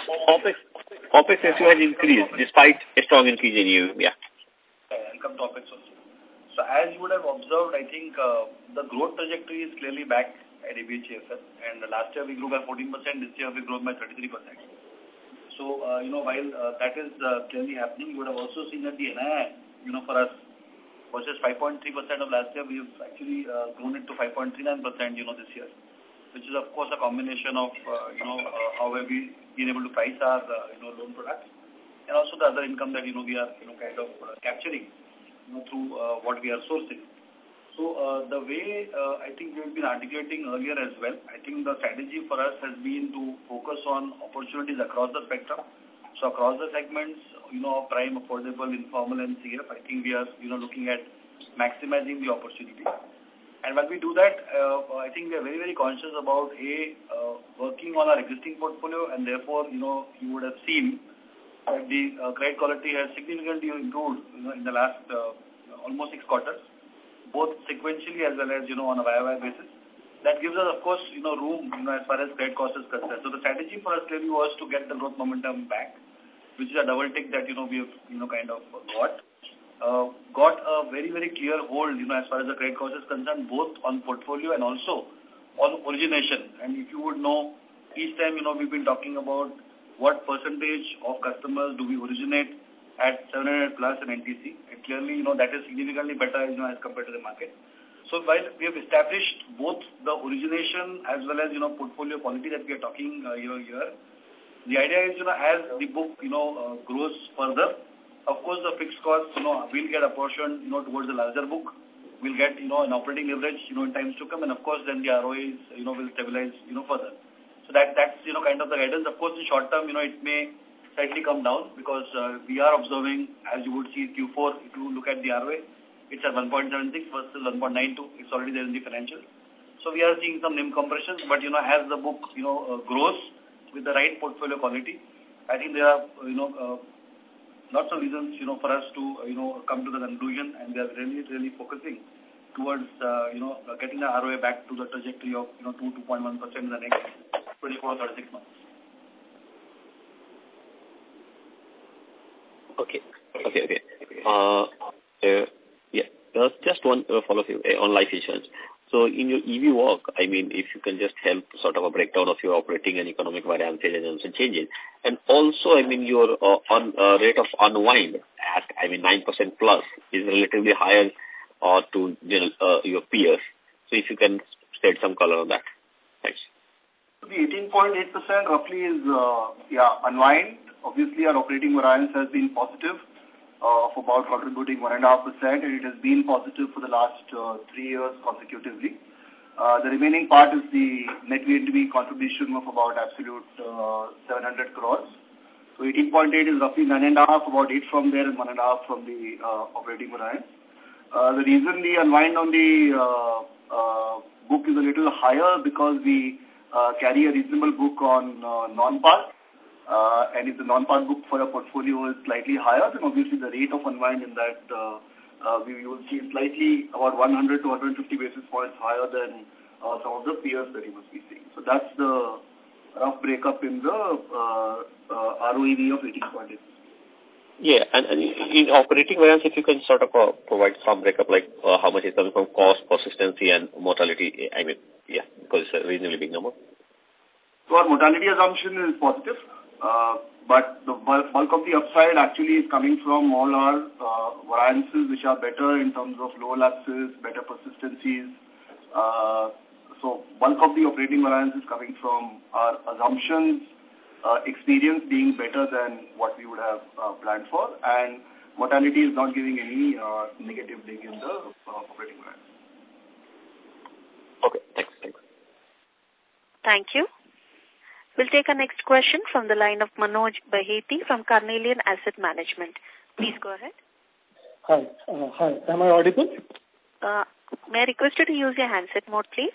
as you had increased despite a strong increase in you, yeah. I'll come to OPEX also. So as you would have observed, I think the growth trajectory is clearly back at ABHFL, and last year we grew by 14%, this year we grew by 33%. So, while that is clearly happening, you would have also seen that the NII, for us, versus 5.3% of last year, we've actually grown it to 5.39%, this year, which is, of course, a combination of, how have we been able to price our, loan products, and also the other income that, we are, kind of capturing, through what we are sourcing. So, the way I think we've been articulating earlier as well, I think the strategy for us has been to focus on opportunities across the spectrum. So, across the segments, prime, affordable, informal, and CF, I think we are, looking at maximizing the opportunity. And when we do that, I think we are very, very conscious about, working on our existing portfolio, and therefore, you would have seen that the credit quality has significantly improved, in the last almost 6 quarters, both sequentially as well as, on a YOY basis. That gives us, of course, room, as far as credit cost is concerned. So the strategy for us clearly was to get the growth momentum back, which is a double tick that, we have, kind of got a very, very clear hold, as far as the credit cost is concerned, both on portfolio and also on origination. And if you would know, each time, we've been talking about what percentage of customers do we originate at 700 plus and NTC. And clearly, that is significantly better, as compared to the market. So while we have established both the origination as well as, portfolio quality that we are talking here, the idea is, as the book, grows further, of course, the fixed costs, will get apportioned, towards the larger book. We'll get, an operating leverage, in times to come. And of course, then the ROAs, will stabilize, further. So that's, kind of the guidance. Of course, in short term, it may slightly come down because we are observing, as you would see Q4, if you look at the ROA, it's at 1.76 versus 1.92. It's already there in the financials. So we are seeing some NIM compressions, but, as the book, grows with the right portfolio quality, I think there are, lots of reasons, for us to, come to the conclusion, and we are really, really focusing towards, getting the ROA back to the trajectory of, 2.1% in the next 24 or 36 months. Okay. Just one follow-up on life insurance. So in your EV walk, I mean, if you can just help sort of a breakdown of your operating and economic variances and changes. And also, I mean, your rate of unwind at, 9% plus is relatively higher to your peers. So if you can shed some color on that. Thanks. So the 18.8% roughly is, unwind. Obviously, our operating variance has been positive of about contributing 1.5%, and it has been positive for the last 3 years consecutively. The remaining part is the net VNB contribution of about absolute 700 crores. So 18.8 is roughly 9.5, about 8 from there and 1.5 from the operating variance. The reason the unwind on the book is a little higher because we carry a reasonable book on non-par. And if the non-par book for a portfolio is slightly higher, then obviously the rate of unwind in that we will see slightly about 100 to 150 basis points higher than some of the peers that you must be seeing. So that's the rough breakup in the ROEV of 18.8%. Yeah, and in operating variance, if you can sort of provide some breakup, like how much is coming from cost, persistency, and mortality, because it's a reasonably big number. So our mortality assumption is positive. But the bulk of the upside actually is coming from all our variances which are better in terms of low lapses, better persistencies. So bulk of the operating variance is coming from our assumptions, experience being better than what we would have planned for, and mortality is not giving any negative link in the operating variance. Okay, thanks. Thank you. We'll take our next question from the line of Manoj Baheti from Carnelian Asset Management. Please go ahead. Hi. Am I audible? May I request you to use your handset mode, please?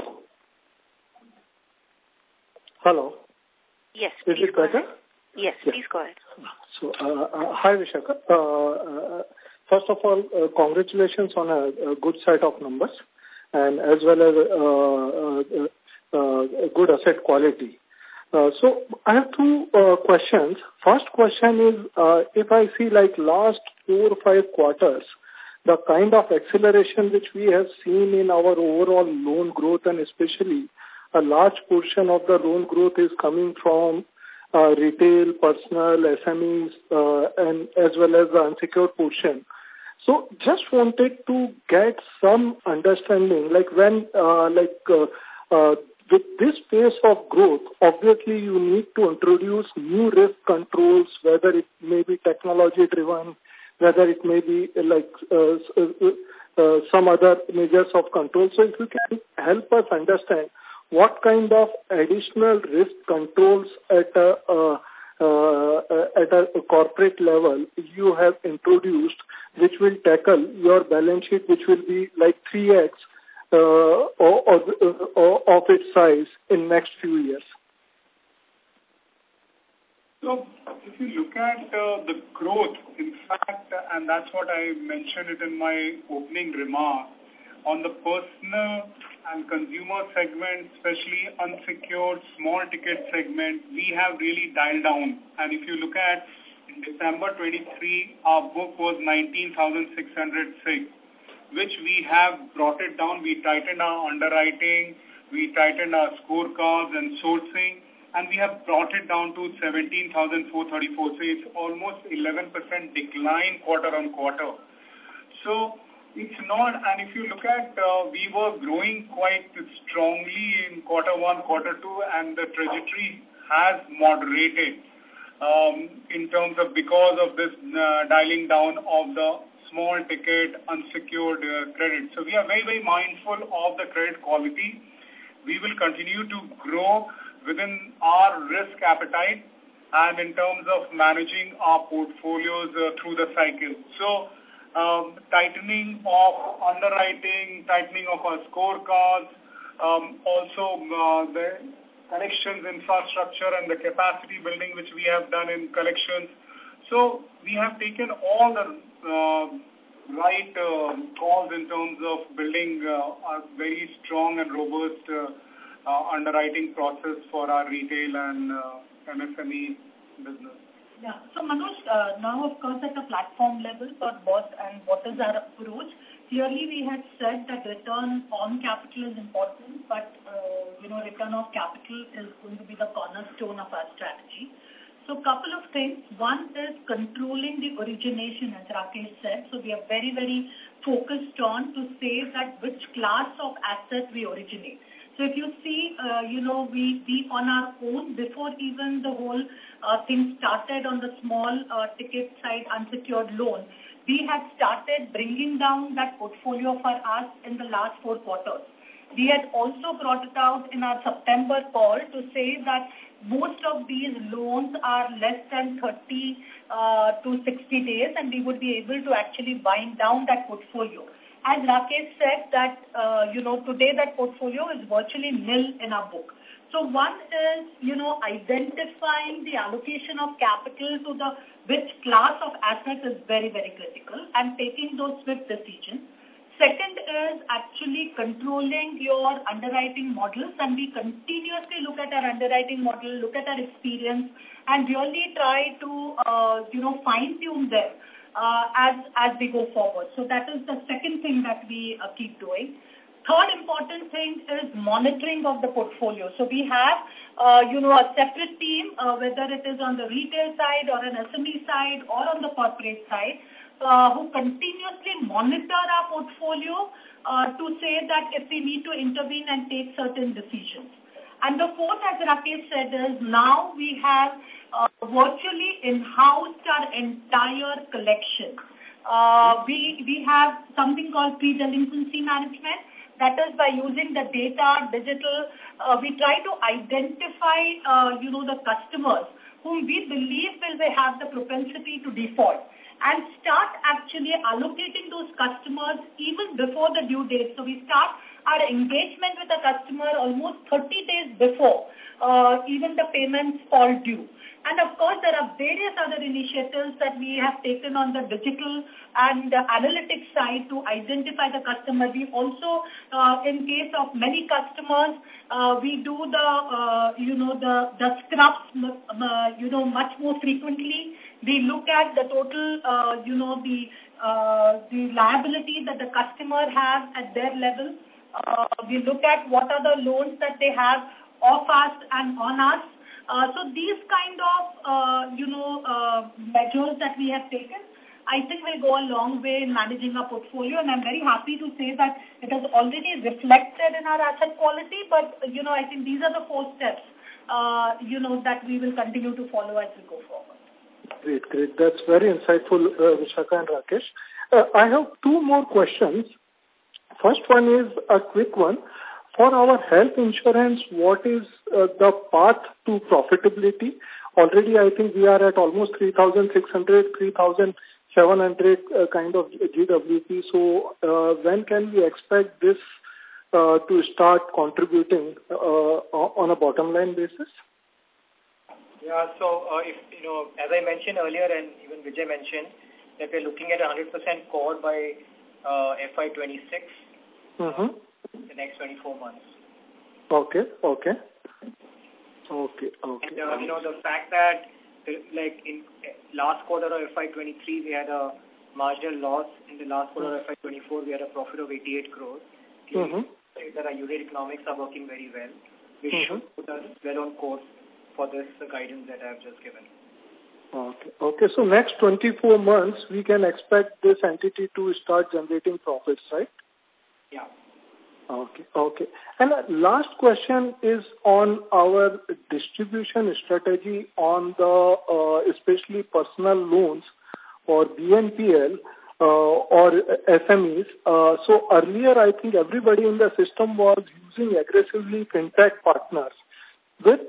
Hello. Yes. Is it better? Yes, please go ahead. So, hi, Vishakha. First of all, congratulations on a good set of numbers and as well as good asset quality. So I have two questions. First question is, if I see like last 4 or 5 quarters, the kind of acceleration which we have seen in our overall loan growth, and especially a large portion of the loan growth is coming from retail, personal, SMEs, and as well as the unsecured portion. So just wanted to get some understanding, like when, with this pace of growth, obviously you need to introduce new risk controls, whether it may be technology-driven, whether it may be like some other measures of control. So if you can help us understand what kind of additional risk controls at a corporate level you have introduced, which will tackle your balance sheet, which will be like 3x of its size in next few years. So if you look at the growth, in fact, and that's what I mentioned it in my opening remark, on the personal and consumer segment, especially unsecured small ticket segment, we have really dialed down. And if you look at in December 23, our book was 19,606, which we have brought it down. We tightened our underwriting, we tightened our scorecards and sourcing, and we have brought it down to 17,434. So it's almost 11% decline quarter on quarter. So it's not, and if you look at, we were growing quite strongly in quarter 1, quarter 2, and the trajectory has moderated in terms of because of this dialing down of the small ticket unsecured credit. So we are very, very mindful of the credit quality. We will continue to grow within our risk appetite and in terms of managing our portfolios through the cycle. So tightening of underwriting, tightening of our scorecards, also the collections infrastructure and the capacity building which we have done in collections. So we have taken all the right calls in terms of building a very strong and robust underwriting process for our retail and MSME business. Yeah. So Manoj, now of course at the platform level, but what is our approach? Clearly we had said that return on capital is important, but return of capital is going to be the cornerstone of our strategy. So couple of things. One is controlling the origination, as Rakesh said. So we are very, very focused on to say that which class of asset we originate. So if you see, we on our own, before even the whole thing started on the small ticket side unsecured loan, we had started bringing down that portfolio for us in the last 4 quarters. We had also brought it out in our September call to say that most of these loans are less than 30 to 60 days and we would be able to actually wind down that portfolio. As Rakesh said that, today that portfolio is virtually nil in our book. So one is, identifying the allocation of capital to the which class of assets is very, very critical and taking those swift decisions. Second is actually controlling your underwriting models, and we continuously look at our underwriting model, look at our experience, and really try to, fine-tune them as we go forward. So that is the second thing that we keep doing. Third important thing is monitoring of the portfolio. So we have, a separate team, whether it is on the retail side or an SME side or on the corporate side, who continuously monitor our portfolio to say that if we need to intervene and take certain decisions. And the fourth, as Rakesh said, is now we have virtually in-housed our entire collection. We have something called pre-delinquency management, that is by using the data, digital, we try to identify, the customers whom we believe will have the propensity to default and start actually allocating those customers even before the due date. So we start our engagement with the customer almost 30 days before even the payments fall due. And of course, there are various other initiatives that we have taken on the digital and analytics side to identify the customer. We also, in case of many customers, we do the scrubs, much more frequently. We look at the total, the liability that the customer has at their level. We look at what are the loans that they have off us and on us. So these kind of, measures that we have taken, I think will go a long way in managing our portfolio. And I'm very happy to say that it has already reflected in our asset quality. But, I think these are the 4 steps, that we will continue to follow as we go forward. Great. That's very insightful, Vishakha and Rakesh. I have 2 more questions. First one is a quick one. For our health insurance, what is the path to profitability? Already, I think we are at almost 3,600, 3,700 kind of GWP. So when can we expect this to start contributing on a bottom line basis? Yeah, so as I mentioned earlier and even Vijay mentioned, that we're looking at 100% core by FY26. Mm-hmm. The next 24 months. Okay. And, the fact that, like in last quarter of FY23, we had a marginal loss. In the last quarter of FY24, we had a profit of 88 crores. Mm-hmm. That our unit economics are working very well. We should put us well on course for this guidance that I have just given. Okay. So next 24 months, we can expect this entity to start generating profits, right? Yeah. Okay. And last question is on our distribution strategy on the especially personal loans or BNPL or SMEs. So earlier, I think everybody in the system was using aggressively fintech partners. With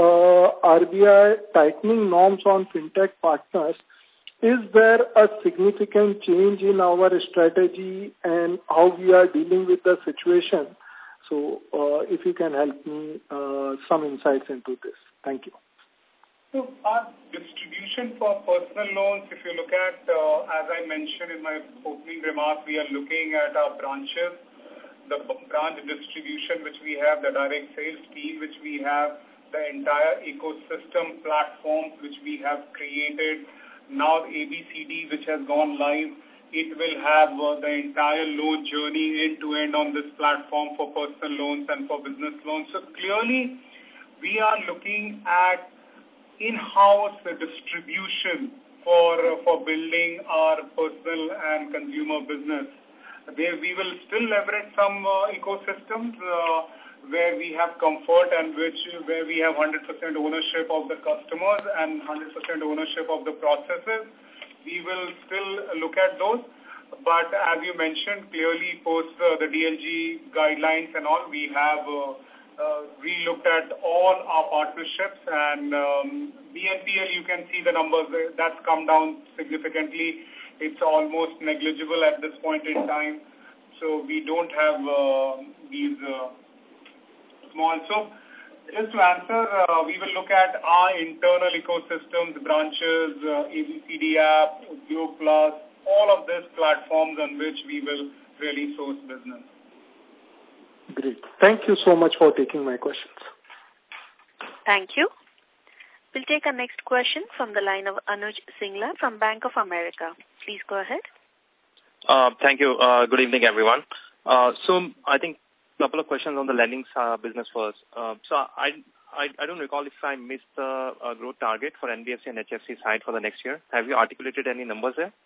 RBI tightening norms on fintech partners, is there a significant change in our strategy and how we are dealing with the situation? So if you can help me some insights into this. Thank you. So our distribution for personal loans, if you look at, as I mentioned in my opening remarks, we are looking at our branches, the branch distribution which we have, the direct sales team which we have, the entire ecosystem platforms which we have created. Now ABCD which has gone live, it will have the entire loan journey end-to-end on this platform for personal loans and for business loans. So clearly, we are looking at in-house distribution for building our personal and consumer business. Where we will still leverage some ecosystems where we have comfort and where we have 100% ownership of the customers and 100% ownership of the processes. We will still look at those. But as you mentioned, clearly post the DLG guidelines and all, we have re-looked at all our partnerships and BNPL, you can see the numbers, that's come down significantly. It's almost negligible at this point in time. So we don't have these small. So just to answer, we will look at our internal ecosystems, branches, ABCD app, Udyog Plus, all of these platforms on which we will really source business. Great. Thank you so much for taking my questions. Thank you. We'll take our next question from the line of Anuj Singla from Bank of America. Please go ahead. Thank you. Good evening, everyone. So I think a couple of questions on the lending business first. So I don't recall if I missed the growth target for NBFC and HFC side for the next year. Have you articulated any numbers there?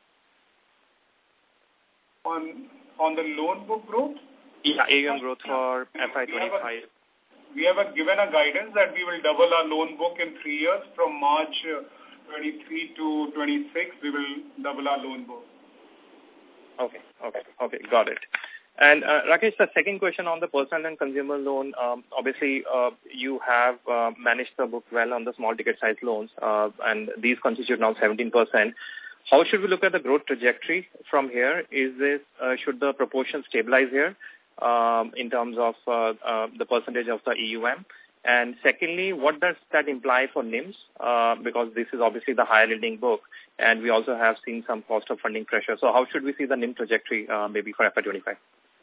On the loan book growth? Yeah, AUM growth for FY25. We have given a guidance that we will double our loan book in 3 years. From March 23 to 26, we will double our loan book. Okay, got it. And Rakesh, the second question on the personal and consumer loan, obviously you have managed the book well on the small ticket size loans, and these constitute now 17%. How should we look at the growth trajectory from here? Is this should the proportion stabilize here in terms of the percentage of the EUM? And secondly, what does that imply for NIMs? Because this is obviously the higher yielding book, and we also have seen some cost of funding pressure. So how should we see the NIM trajectory maybe for FY25?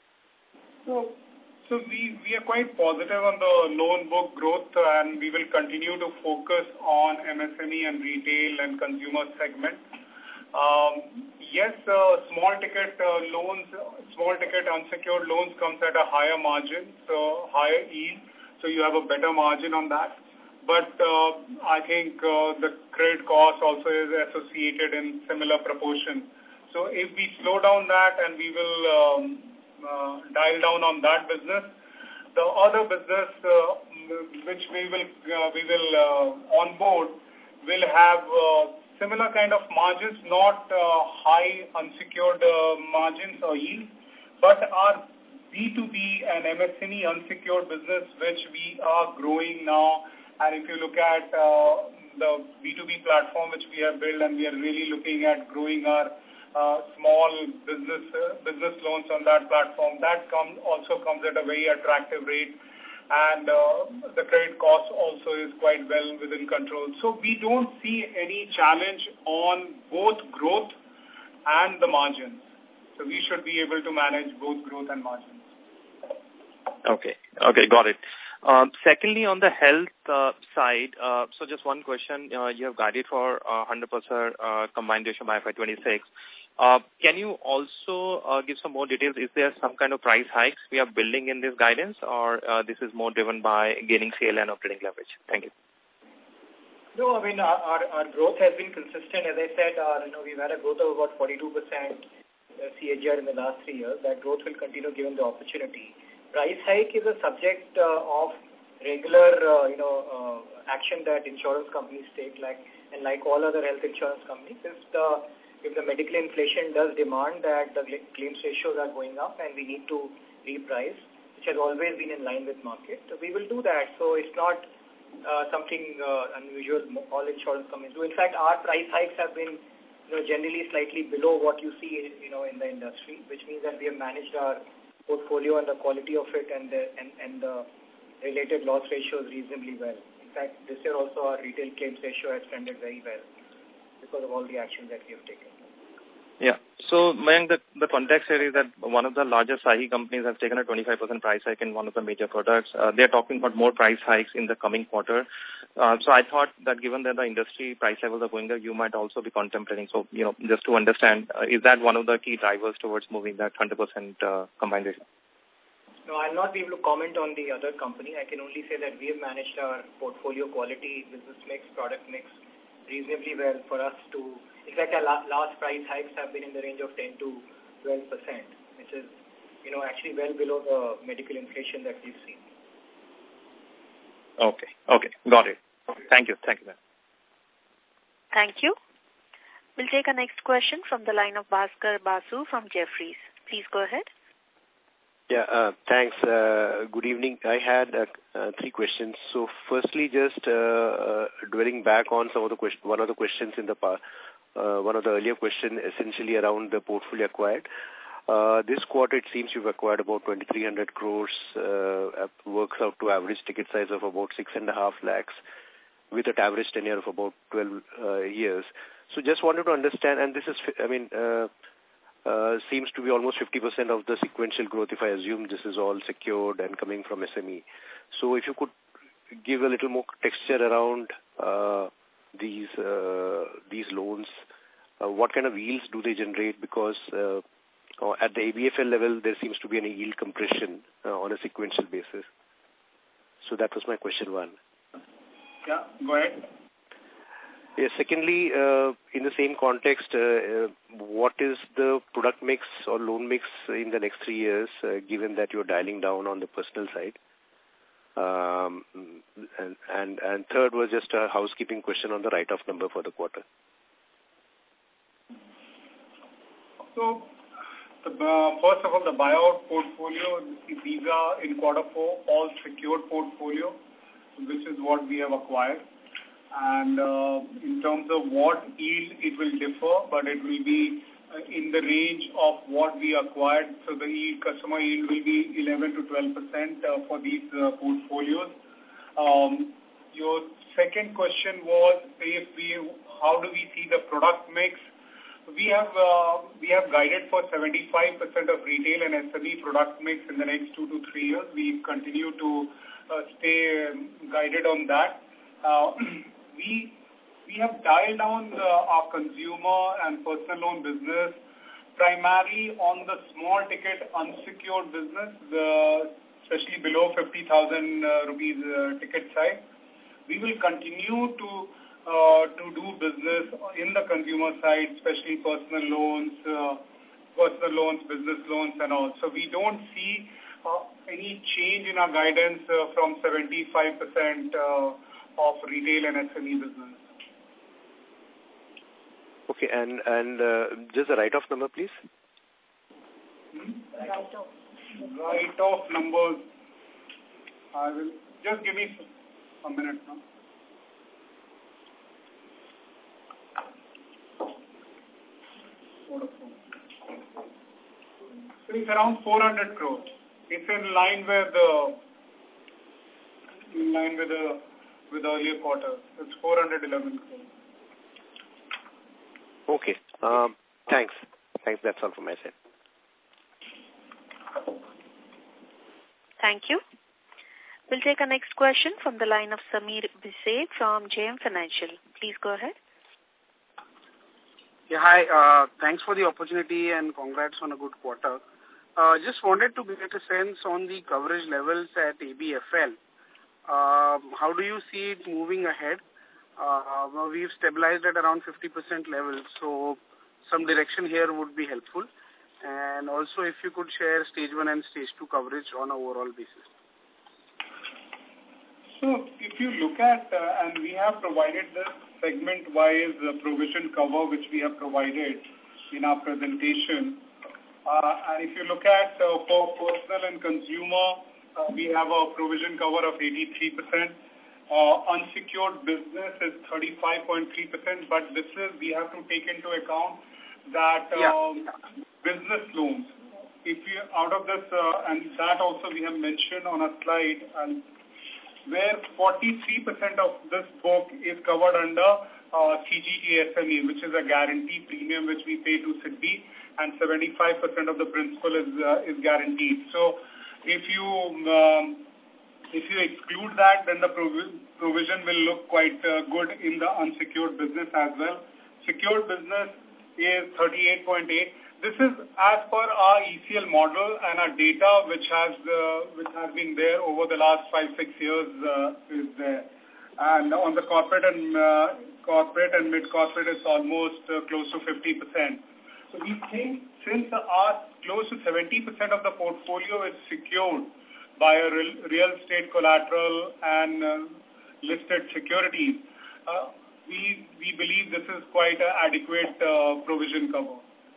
So we are quite positive on the loan book growth, and we will continue to focus on MSME and retail and consumer segment. Yes, small ticket unsecured loans comes at a higher margin, so higher yield. So you have a better margin on that. But I think the credit cost also is associated in similar proportion. So if we slow down that and we will dial down on that business, the other business which we will onboard will have similar kind of margins, not high unsecured margins or yield, but our B2B and MSME unsecured business, which we are growing now. And if you look at the B2B platform which we have built, and we are really looking at growing our small business loans on that platform, that also comes at a very attractive rate. And the credit cost also is quite well within control. So we don't see any challenge on both growth and the margins. So we should be able to manage both growth and margins. Okay, got it. Secondly, on the health side, so just one question. You have guided for 100% combined ratio by FY26. Can you also give some more details? Is there some kind of price hikes we are building in this guidance, or this is more driven by gaining scale and operating leverage? Thank you. No, I mean, our growth has been consistent. As I said, we've had a growth of about 42% CAGR in the last 3 years. That growth will continue given the opportunity. Price hike is a subject of regular, action that insurance companies take, like all other health insurance companies. If the medical inflation does demand that the claims ratios are going up and we need to reprice, which has always been in line with market, we will do that. So it's not something unusual all insurance companies do. In fact, our price hikes have been generally slightly below what you see in the industry, which means that we have managed our portfolio and the quality of it and the related loss ratios reasonably well. In fact, this year also our retail claims ratio has trended very well because of all the actions that we have taken. Yeah. So, Mayank, the context here is that one of the largest SAHI companies has taken a 25% price hike in one of the major products. They're talking about more price hikes in the coming quarter. So I thought that given that the industry price levels are going up, you might also be contemplating. So, just to understand, is that one of the key drivers towards moving that 100% combined ratio? No, I'll not be able to comment on the other company. I can only say that we have managed our portfolio quality, business mix, product mix reasonably well for us to... In fact, our last price hikes have been in the range of 10 to 12%, which is, actually well below the medical inflation that we've seen. Okay, got it. Thank you, ma'am. Thank you. We'll take our next question from the line of Bhaskar Basu from Jefferies. Please go ahead. Yeah, thanks. Good evening. I had 3 questions. So, firstly, just dwelling back on one of the questions in the past. One of the earlier questions essentially around the portfolio acquired. This quarter, it seems you've acquired about 2,300 crores, works out to average ticket size of about 6.5 lakhs with an average tenure of about 12 years. So just wanted to understand, and this is, seems to be almost 50% of the sequential growth if I assume this is all secured and coming from SME. So if you could give a little more texture around these loans, what kind of yields do they generate? Because at the ABFL level, there seems to be a yield compression on a sequential basis. So that was my question 1. Yeah, go ahead. Yeah, secondly, in the same context, what is the product mix or loan mix in the next 3 years, given that you're dialing down on the personal side? And third was just a housekeeping question on the write-off number for the quarter. So First of all, the buyout portfolio, these are in quarter 4, all secured portfolio, which is what we have acquired. And in terms of what yield, it will differ, but it will be in the range of what we acquired. So the yield, customer yield will be 11 to 12% for these portfolios. Your second question was how do we see the product mix? We have guided for 75% of retail and SME product mix in the next 2 to 3 years. We continue to stay guided on that. We have dialed down our consumer and personal loan business primarily on the small ticket unsecured business, especially below 50,000 rupees ticket size. We will continue to do business in the consumer side, especially personal loans, business loans and all. So we don't see any change in our guidance from 75% of retail and SME business. Okay, and just the write-off number, please. Write-off numbers. I will just give me a minute now. So it's around 400 crores. It's in line with the earlier quarter. It's 411 crores. Okay. Thanks. That's all from my side. Thank you. We'll take our next question from the line of Sameer Bhise from JM Financial. Please go ahead. Yeah, hi. Thanks for the opportunity and congrats on a good quarter. Just wanted to get a sense on the coverage levels at ABFL. How do you see it moving ahead? We've stabilized at around 50% level, so some direction here would be helpful. And also if you could share stage 1 and stage 2 coverage on an overall basis. So if you look at, and we have provided the segment-wise provision cover which we have provided in our presentation. And if you look at for personal and consumer, we have a provision cover of 83%. Unsecured business is 35.3%, but we have to take into account that business loans. If you out of this, and that also we have mentioned on a slide, and where 43% of this book is covered under CGTSME, which is a guarantee premium which we pay to SIDBI, and 75% of the principal is guaranteed. So if you exclude that, then the provision will look quite good in the unsecured business as well. Secured business is 38.8. This is as per our ECL model and our data which has been there over the last 5-6 years is there. And on the corporate and mid-corporate is almost close to 50%. So we think since our close to 70% of the portfolio is secured by a real estate collateral and listed securities, we believe this is quite an adequate provision cover.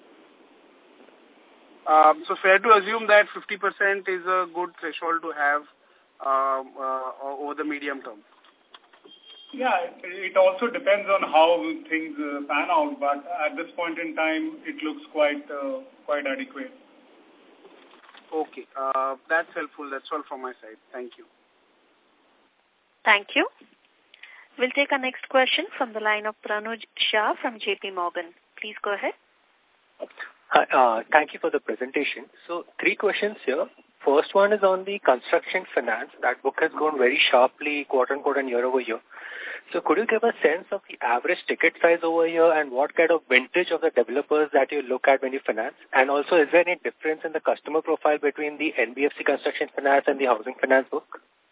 So fair to assume that 50% is a good threshold to have over the medium term? Yeah, it also depends on how things pan out, but at this point in time, it looks quite adequate. Okay, that's helpful. That's all from my side. Thank you. Thank you. We'll take our next question from the line of Pranuj Shah from JP Morgan. Please go ahead. Hi, thank you for the presentation. So 3 questions here. First one is on the construction finance. That book has grown very sharply quarter-on-quarter and year-over-year. So could you give a sense of the average ticket size over here and what kind of vintage of the developers that you look at when you finance? And also, is there any difference in the customer profile between the NBFC construction finance and the housing finance book?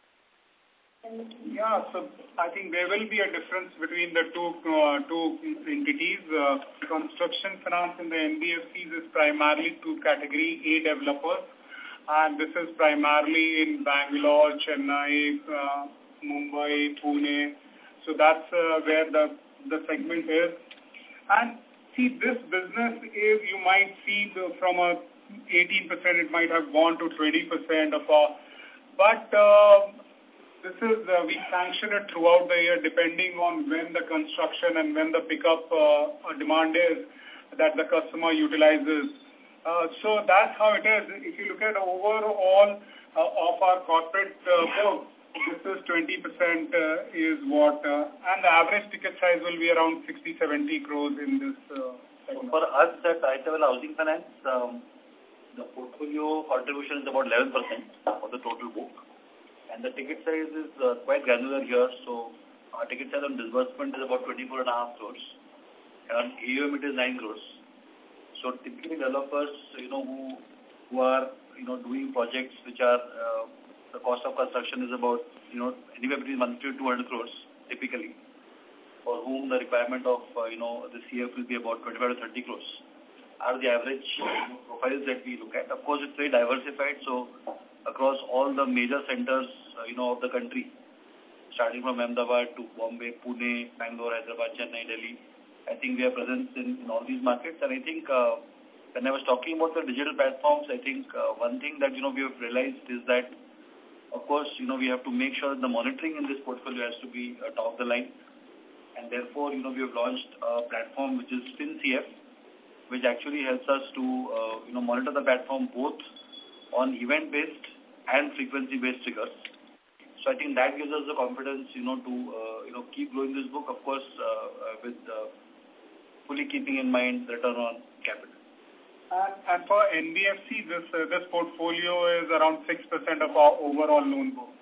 Yeah, so I think there will be a difference between the two entities. Construction finance in the NBFCs is primarily 2 category A developers, and this is primarily in Bangalore, Chennai, Mumbai, Pune. So that's where the segment is. And see, this business is, you might see from a it might have gone to 20% of our, but this is, we sanction it throughout the year depending on when the construction and when the pickup demand is that the customer utilizes. So that's how it is. If you look at overall of our corporate book, this is 20% is what, and the average ticket size will be around 60-70 crores in this segment. For us at IIFL Housing Finance, the portfolio contribution is about 11% of the total book, and the ticket size is quite granular here. So our ticket size on disbursement is about 24.5 crores, and on AUM it is 9 crores. So typically developers, who are doing projects which are the cost of construction is about anywhere between 100 to 200 crores typically, for whom the requirement of the CF will be about 25 to 30 crores are the average profiles that we look at. Of course, it's very diversified, so across all the major centers of the country, starting from Ahmedabad to Bombay, Pune, Bangalore, Hyderabad, Chennai, Delhi, I think we are present in all these markets. And I think when I was talking about the digital platforms, I think one thing that we have realized is that, of course, we have to make sure that the monitoring in this portfolio has to be top of the line. And therefore, we have launched a platform which is FinCF, which actually helps us to, monitor the platform both on event-based and frequency-based triggers. So I think that gives us the confidence, to, keep growing this book, of course, with fully keeping in mind return on capital. And for NBFC, this portfolio is around 6% of our overall loan book.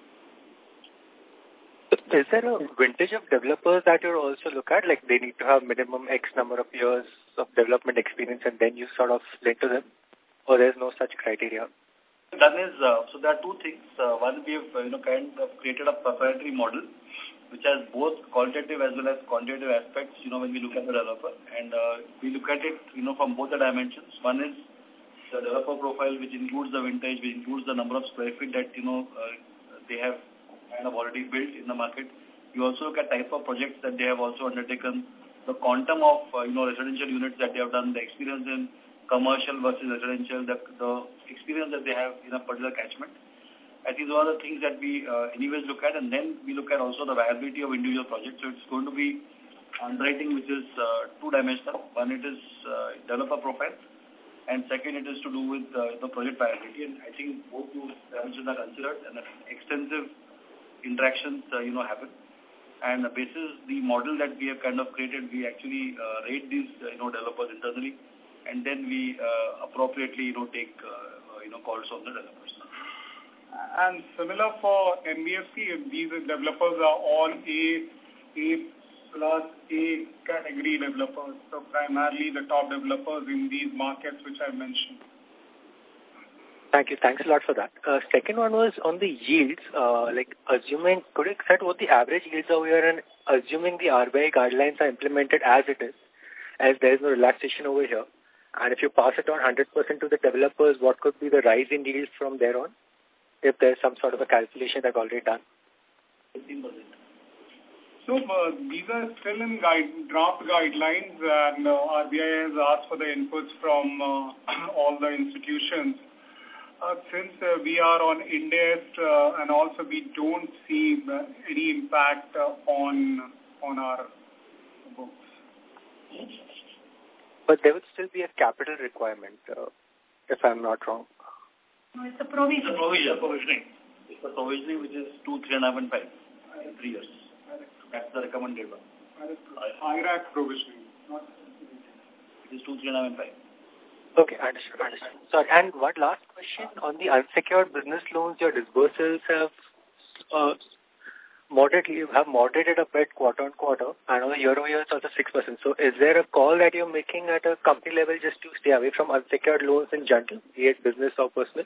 Is there a vintage of developers that you also look at? Like they need to have minimum X number of years of development experience and then you sort of lend to them? Or there's no such criteria? That is, so there are two things. One, we have kind of created a proprietary model which has both qualitative as well as quantitative aspects, when we look at the developer. And we look at it, from both the dimensions. One is the developer profile, which includes the vintage, which includes the number of square feet that, they have kind of already built in the market. We also look at type of projects that they have also undertaken, the quantum of, residential units that they have done, the experience in commercial versus residential, the experience that they have in a particular catchment. I think those are the things that we anyways look at, and then we look at also the viability of individual projects. So it's going to be underwriting which is two-dimensional. One, it is developer profile, and second, it is to do with the project viability. And I think both those dimensions are considered, and extensive interactions, happen. And basis the model that we have kind of created, we actually rate these, developers internally, and then we appropriately, take, calls on the developers. And similar for NBFC, these developers are all A plus A category developers. So primarily the top developers in these markets which I mentioned. Thank you. Thanks a lot for that. Second one was on the yields. Could you set what the average yields are here, and assuming the RBI guidelines are implemented as it is, as there is no relaxation over here, and if you pass it on 100% to the developers, what could be the rise in yields from there on, if there's some sort of a calculation that's already done? 15%. So these are still in draft guidelines, and RBI has asked for the inputs from all the institutions. Since we are on Ind AS, and also we don't see any impact on our books. But there would still be a capital requirement, if I'm not wrong. No, it's a provision. It's a provisioning. It's a provisioning which is 2, 3.5 and 5 in 3 years. That's the recommended one. IRAC provisioning. It is 2, 3.5 and 5. Okay, understood. Sorry, and one last question. On the unsecured business loans, your disbursals have moderated a bit quarter on quarter, and on the year-over-year it's also 6%. So is there a call that you're making at a company level just to stay away from unsecured loans in general, be it business or personal?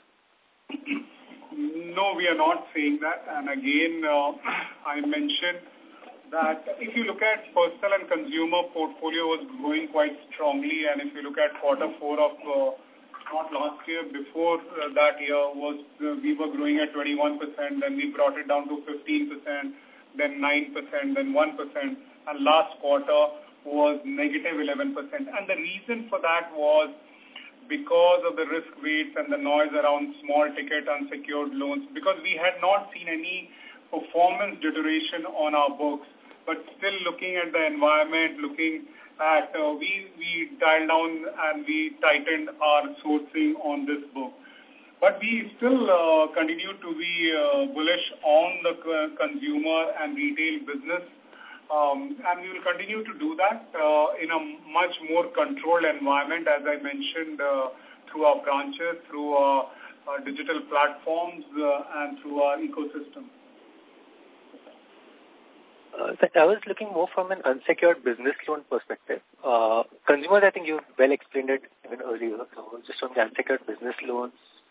No, we are not saying that. And again, I mentioned that if you look at personal and consumer portfolio was growing quite strongly, and if you look at quarter 4 of not last year, before that year was we were growing at 21%, then we brought it down to 15%, then 9%, then 1%, and last quarter was negative 11%. And the reason for that was because of the risk weights and the noise around small ticket unsecured loans, because we had not seen any performance deterioration on our books, but still looking at the environment, looking at, we dialed down and we tightened our sourcing on this book. But we still continue to be bullish on the consumer and retail business, and we will continue to do that in a much more controlled environment, as I mentioned, through our branches, through our digital platforms, and through our ecosystem. I was looking more from an unsecured business loan perspective. Consumers, I think you well explained it even earlier. So just on the unsecured business loans.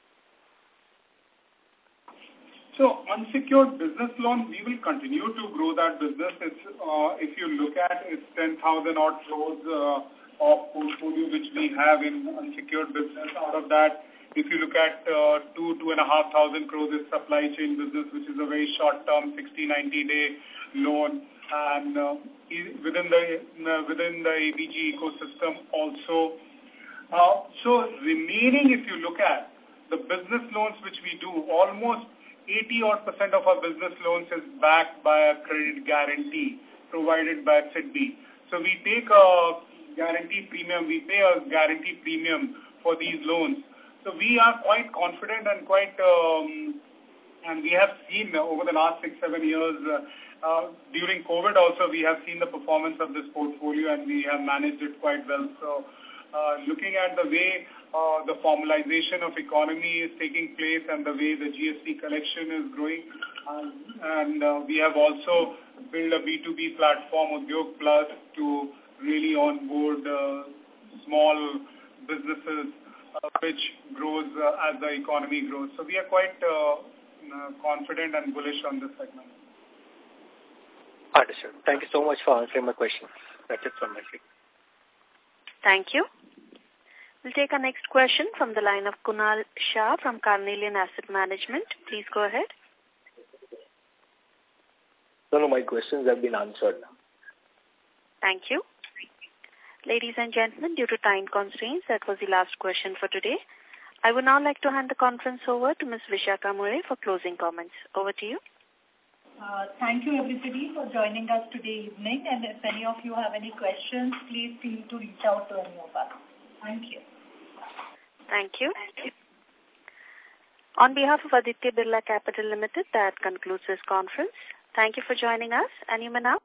So unsecured business loans, we will continue to grow that business. It's, if you look at it's 10,000 odd crores of portfolio which we have in unsecured business. Out of that, if you look at 2,500 crores is supply chain business, which is a very short-term 60-90-day loan, and within the ABG ecosystem also. So remaining, if you look at the business loans which we do, almost 80% of our business loans is backed by a credit guarantee provided by SIDBI. So we take a guarantee premium, we pay a guarantee premium for these loans. So we are quite confident and and we have seen over the last 6-7 years, during COVID also, we have seen the performance of this portfolio and we have managed it quite well. So looking at the way the formalization of economy is taking place and the way the GST collection is growing, and we have also built a B2B platform, Udyog Plus, to really onboard small businesses, which grows as the economy grows. So we are quite confident and bullish on this segment. Understood. Thank you so much for answering my question. That's it from my side. Thank you. We'll take our next question from the line of Kunal Shah from Carnelian Asset Management. Please go ahead. No, my questions have been answered. Thank you. Ladies and gentlemen, due to time constraints, that was the last question for today. I would now like to hand the conference over to Ms. Vishakha Mulye for closing comments. Over to you. Thank you, everybody, for joining us today evening. And if any of you have any questions, please feel to reach out to any of us. Thank you. Thank you. On behalf of Aditya Birla Capital Limited, that concludes this conference. Thank you for joining us, and you may now